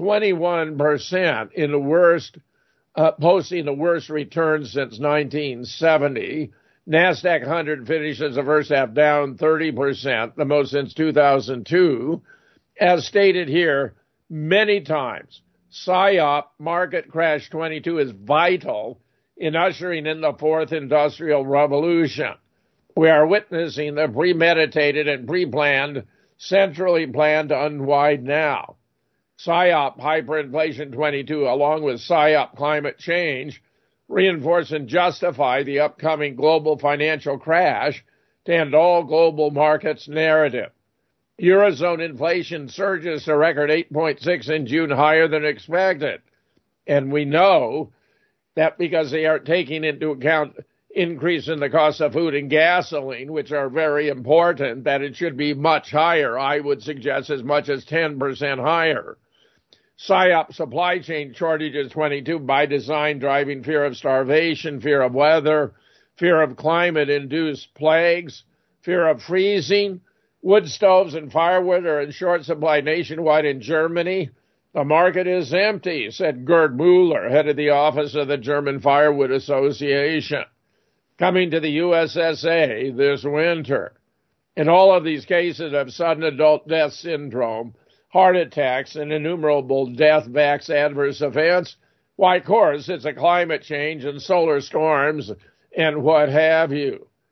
21% in the worst, posting the worst returns since 1970. NASDAQ 100 finishes the first half down 30%, the most since 2002. As stated here many times, PSYOP Market Crash 22 is vital in ushering in the fourth industrial revolution. We are witnessing the premeditated and pre-planned, centrally planned unwind now. PSYOP Hyperinflation 22, along with PSYOP Climate Change, reinforce and justify the upcoming global financial crash to end all global markets narrative. Eurozone inflation surges to record 8.6 in June, higher than expected. And we know that because they are taking into account increase in the cost of food and gasoline, which are very important, that it should be much higher. I would suggest as much as 10% higher. PSYOP supply chain shortages 22 by design, driving fear of starvation, fear of weather, fear of climate-induced plagues, fear of freezing. Wood stoves and firewood are in short supply nationwide in Germany. The market is empty, said Gerd Müller, head of the office of the German Firewood Association. Coming to the USSA this winter. In all of these cases of sudden adult death syndrome, heart attacks, and innumerable death-vax adverse events, why, of course, it's a climate change and solar storms and what have you.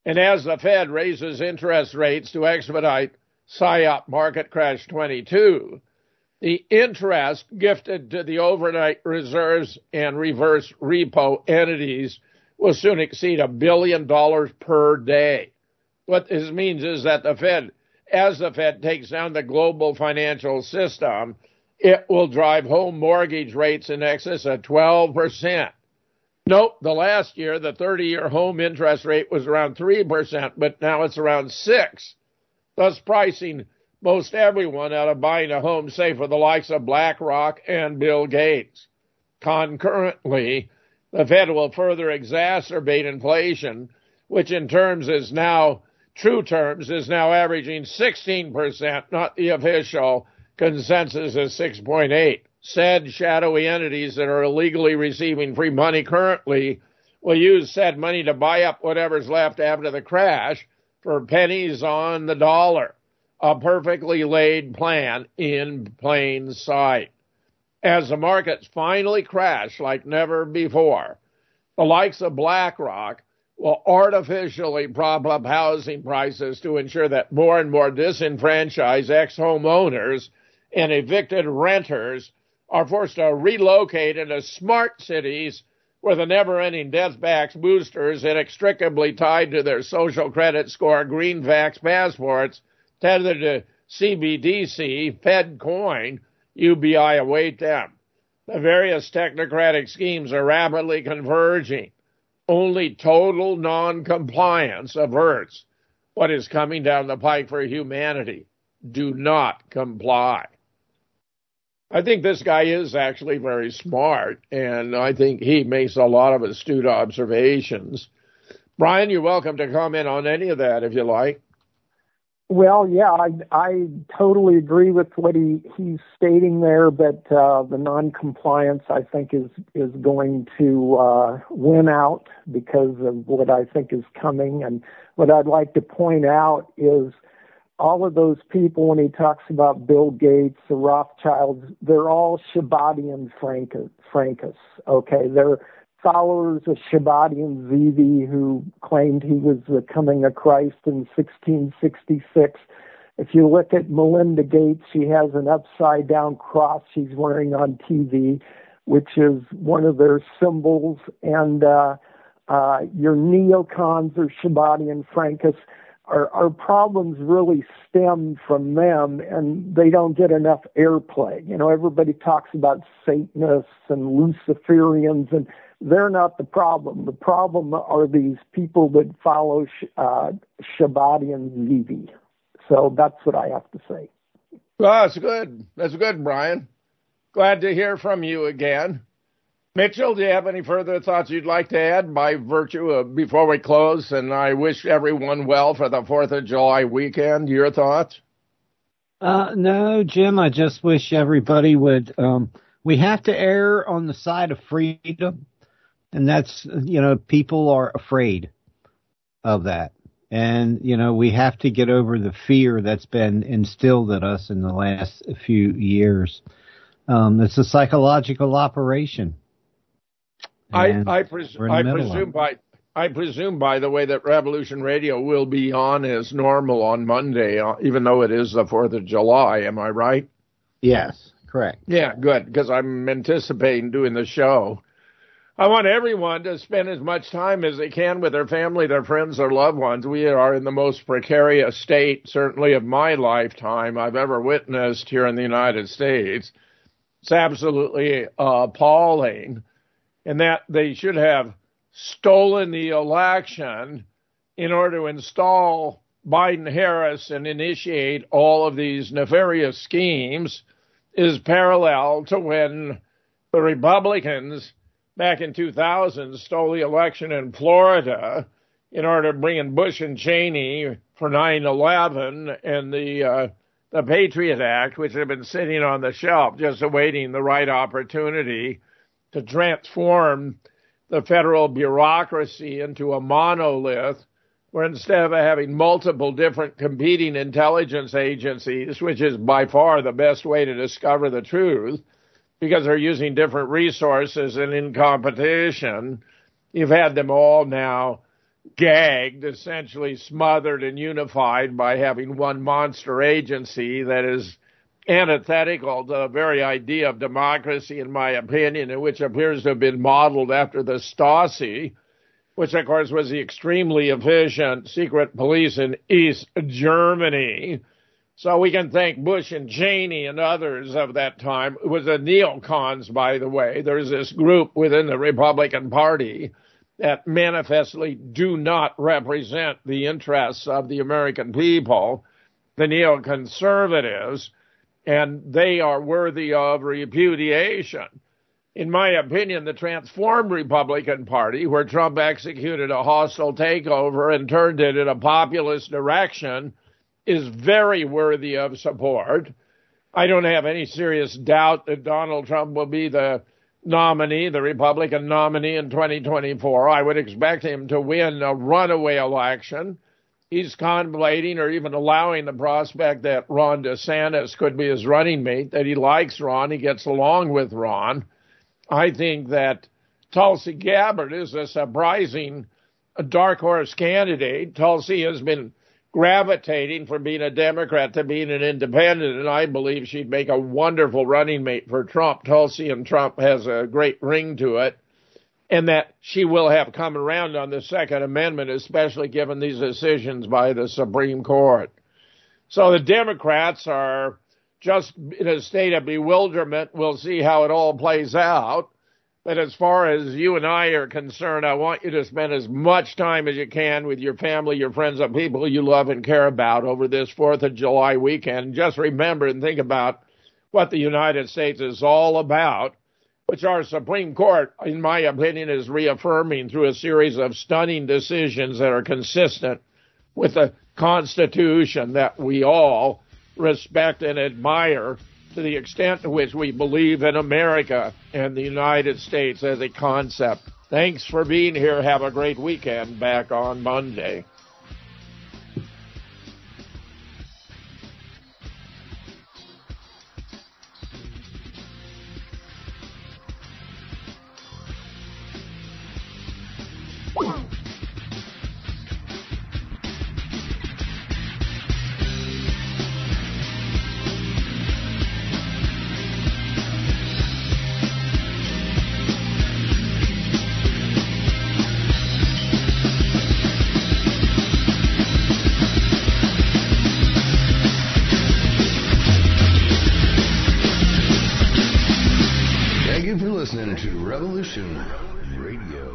And as the Fed raises interest rates to expedite PSYOP market crash 22, the interest gifted to the overnight reserves and reverse repo entities will soon exceed $1 billion per day. What this means is that as the Fed takes down the global financial system, it will drive home mortgage rates in excess of 12%. Note, the last year, the 30-year home interest rate was around 3%, but now it's around 6%, thus pricing most everyone out of buying a home, save for the likes of BlackRock and Bill Gates. Concurrently, the Fed will further exacerbate inflation, which in true terms is now averaging 16%, not the official consensus is 6.8%. Said shadowy entities that are illegally receiving free money currently will use said money to buy up whatever's left after the crash for pennies on the dollar. A perfectly laid plan in plain sight. As the markets finally crash like never before, the likes of BlackRock will artificially prop up housing prices to ensure that more and more disenfranchised ex-homeowners and evicted renters are forced to relocate into smart cities where the never-ending death-tax boosters inextricably tied to their social credit score greenbacks passports tethered to CBDC, Fed coin, UBI await them. The various technocratic schemes are rapidly converging. Only total non-compliance averts what is coming down the pike for humanity. Do not comply. I think this guy is actually very smart, and I think he makes a lot of astute observations. Brian, you're welcome to comment on any of that if you like.
Well, yeah, I totally agree with what he's stating there, but the non-compliance, I think, is going to win out because of what I think is coming. And what I'd like to point out is all of those people, when he talks about Bill Gates, the Rothschilds, they're all Shabbatian Frankus, okay? They're followers of Shabbatian Zevi, who claimed he was the coming of Christ in 1666. If you look at Melinda Gates, she has an upside-down cross she's wearing on TV, which is one of their symbols. And your neocons or Shabbatian Frankus, our problems really stem from them, and they don't get enough airplay. You know, everybody talks about Satanists and Luciferians, and they're not the problem. The problem are these people that follow Shabbatian Zevi. So that's what I have to say.
Well, that's good. That's good, Brian. Glad to hear from you again. Mitchell, do you have any further thoughts you'd like to add by virtue of before we close? And I wish everyone well for the 4th of July weekend. Your thoughts?
No, Jim, I just wish everybody would, we have to err on the side of freedom. And that's, people are afraid of that. And, we have to get over the fear that's been instilled in us in the last few years. It's a psychological operation.
I presume, by the way, that Revolution Radio will be on as normal on Monday, even though it is the 4th of July. Am I right?
Yes, correct.
Yeah, good, because I'm anticipating doing the show. I want everyone to spend as much time as they can with their family, their friends, their loved ones. We are in the most precarious state, certainly of my lifetime, I've ever witnessed here in the United States. It's absolutely appalling. And that they should have stolen the election in order to install Biden-Harris and initiate all of these nefarious schemes is parallel to when the Republicans back in 2000 stole the election in Florida in order to bring in Bush and Cheney for 9/11 and the Patriot Act, which had been sitting on the shelf just awaiting the right opportunity to transform the federal bureaucracy into a monolith where instead of having multiple different competing intelligence agencies, which is by far the best way to discover the truth, because they're using different resources and in competition, you've had them all now gagged, essentially smothered and unified by having one monster agency that is antithetical to the very idea of democracy, in my opinion, and which appears to have been modeled after the Stasi, which, of course, was the extremely efficient secret police in East Germany. So we can thank Bush and Cheney and others of that time. It was the neocons, by the way. There's this group within the Republican Party that manifestly do not represent the interests of the American people, the neoconservatives, and they are worthy of repudiation. In my opinion, the transformed Republican Party, where Trump executed a hostile takeover and turned it in a populist direction, is very worthy of support. I don't have any serious doubt that Donald Trump will be the nominee, the Republican nominee in 2024. I would expect him to win a runaway election. He's contemplating or even allowing the prospect that Ron DeSantis could be his running mate, that he likes Ron, he gets along with Ron. I think that Tulsi Gabbard is a surprising dark horse candidate. Tulsi has been gravitating from being a Democrat to being an independent, and I believe she'd make a wonderful running mate for Trump. Tulsi and Trump has a great ring to it, and that she will have come around on the Second Amendment, especially given these decisions by the Supreme Court. So the Democrats are just in a state of bewilderment. We'll see how it all plays out. But as far as you and I are concerned, I want you to spend as much time as you can with your family, your friends, and people you love and care about over this 4th of July weekend. Just remember and think about what the United States is all about, which our Supreme Court, in my opinion, is reaffirming through a series of stunning decisions that are consistent with the Constitution that we all respect and admire, to the extent to which we believe in America and the United States as a concept. Thanks for being here. Have a great weekend. Back on Monday.
Listening to Revolution Radio.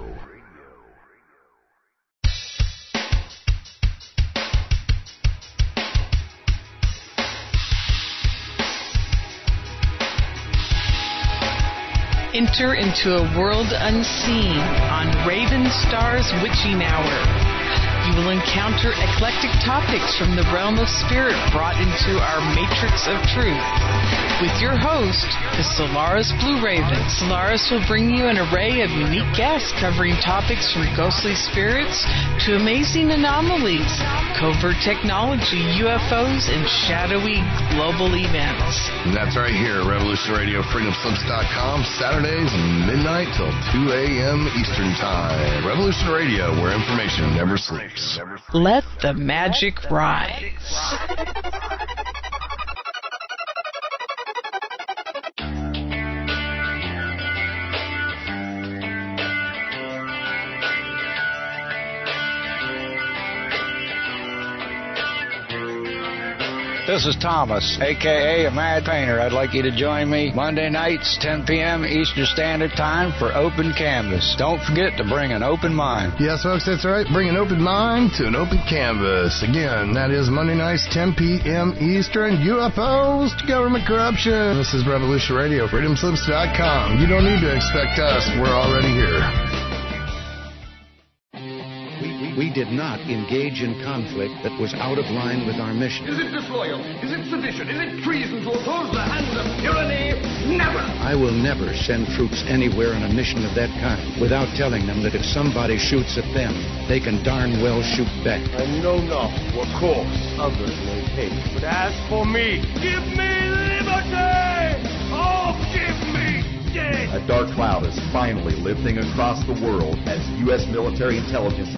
Enter into a world unseen on Raven Star's Witching Hour. You will encounter eclectic topics from the realm of spirit brought into our matrix of truth. With your host, the Solaris Blue Raven. Solaris will bring you an array of unique guests covering topics from ghostly spirits to amazing anomalies, covert technology, UFOs, and shadowy global events.
And that's right here at Revolution Radio, freedomslips.com, Saturdays midnight till 2 a.m. Eastern Time. Revolution Radio, where information never sleeps.
Let the magic rise.
This is Thomas, a.k.a. a Mad Painter. I'd like you to join me Monday nights, 10 p.m. Eastern Standard Time for Open Canvas. Don't forget to bring an open mind.
Yes, folks, that's right. Bring an open mind to an open canvas. Again, that is Monday nights, 10 p.m. Eastern. UFOs to government corruption. This is Revolution Radio, freedomslips.com. You don't need to expect us. We're already here.
We did not engage in conflict that was out of line with our mission.
Is it disloyal? Is it sedition? Is it treason to oppose the hands of tyranny? Never!
I will never send troops anywhere on a mission of that kind without telling them that if somebody shoots at them, they can darn well shoot back.
I know not what course others may take, but as for me, give me liberty! Oh, give me death!
A dark cloud is finally lifting across the world as U.S. military intelligence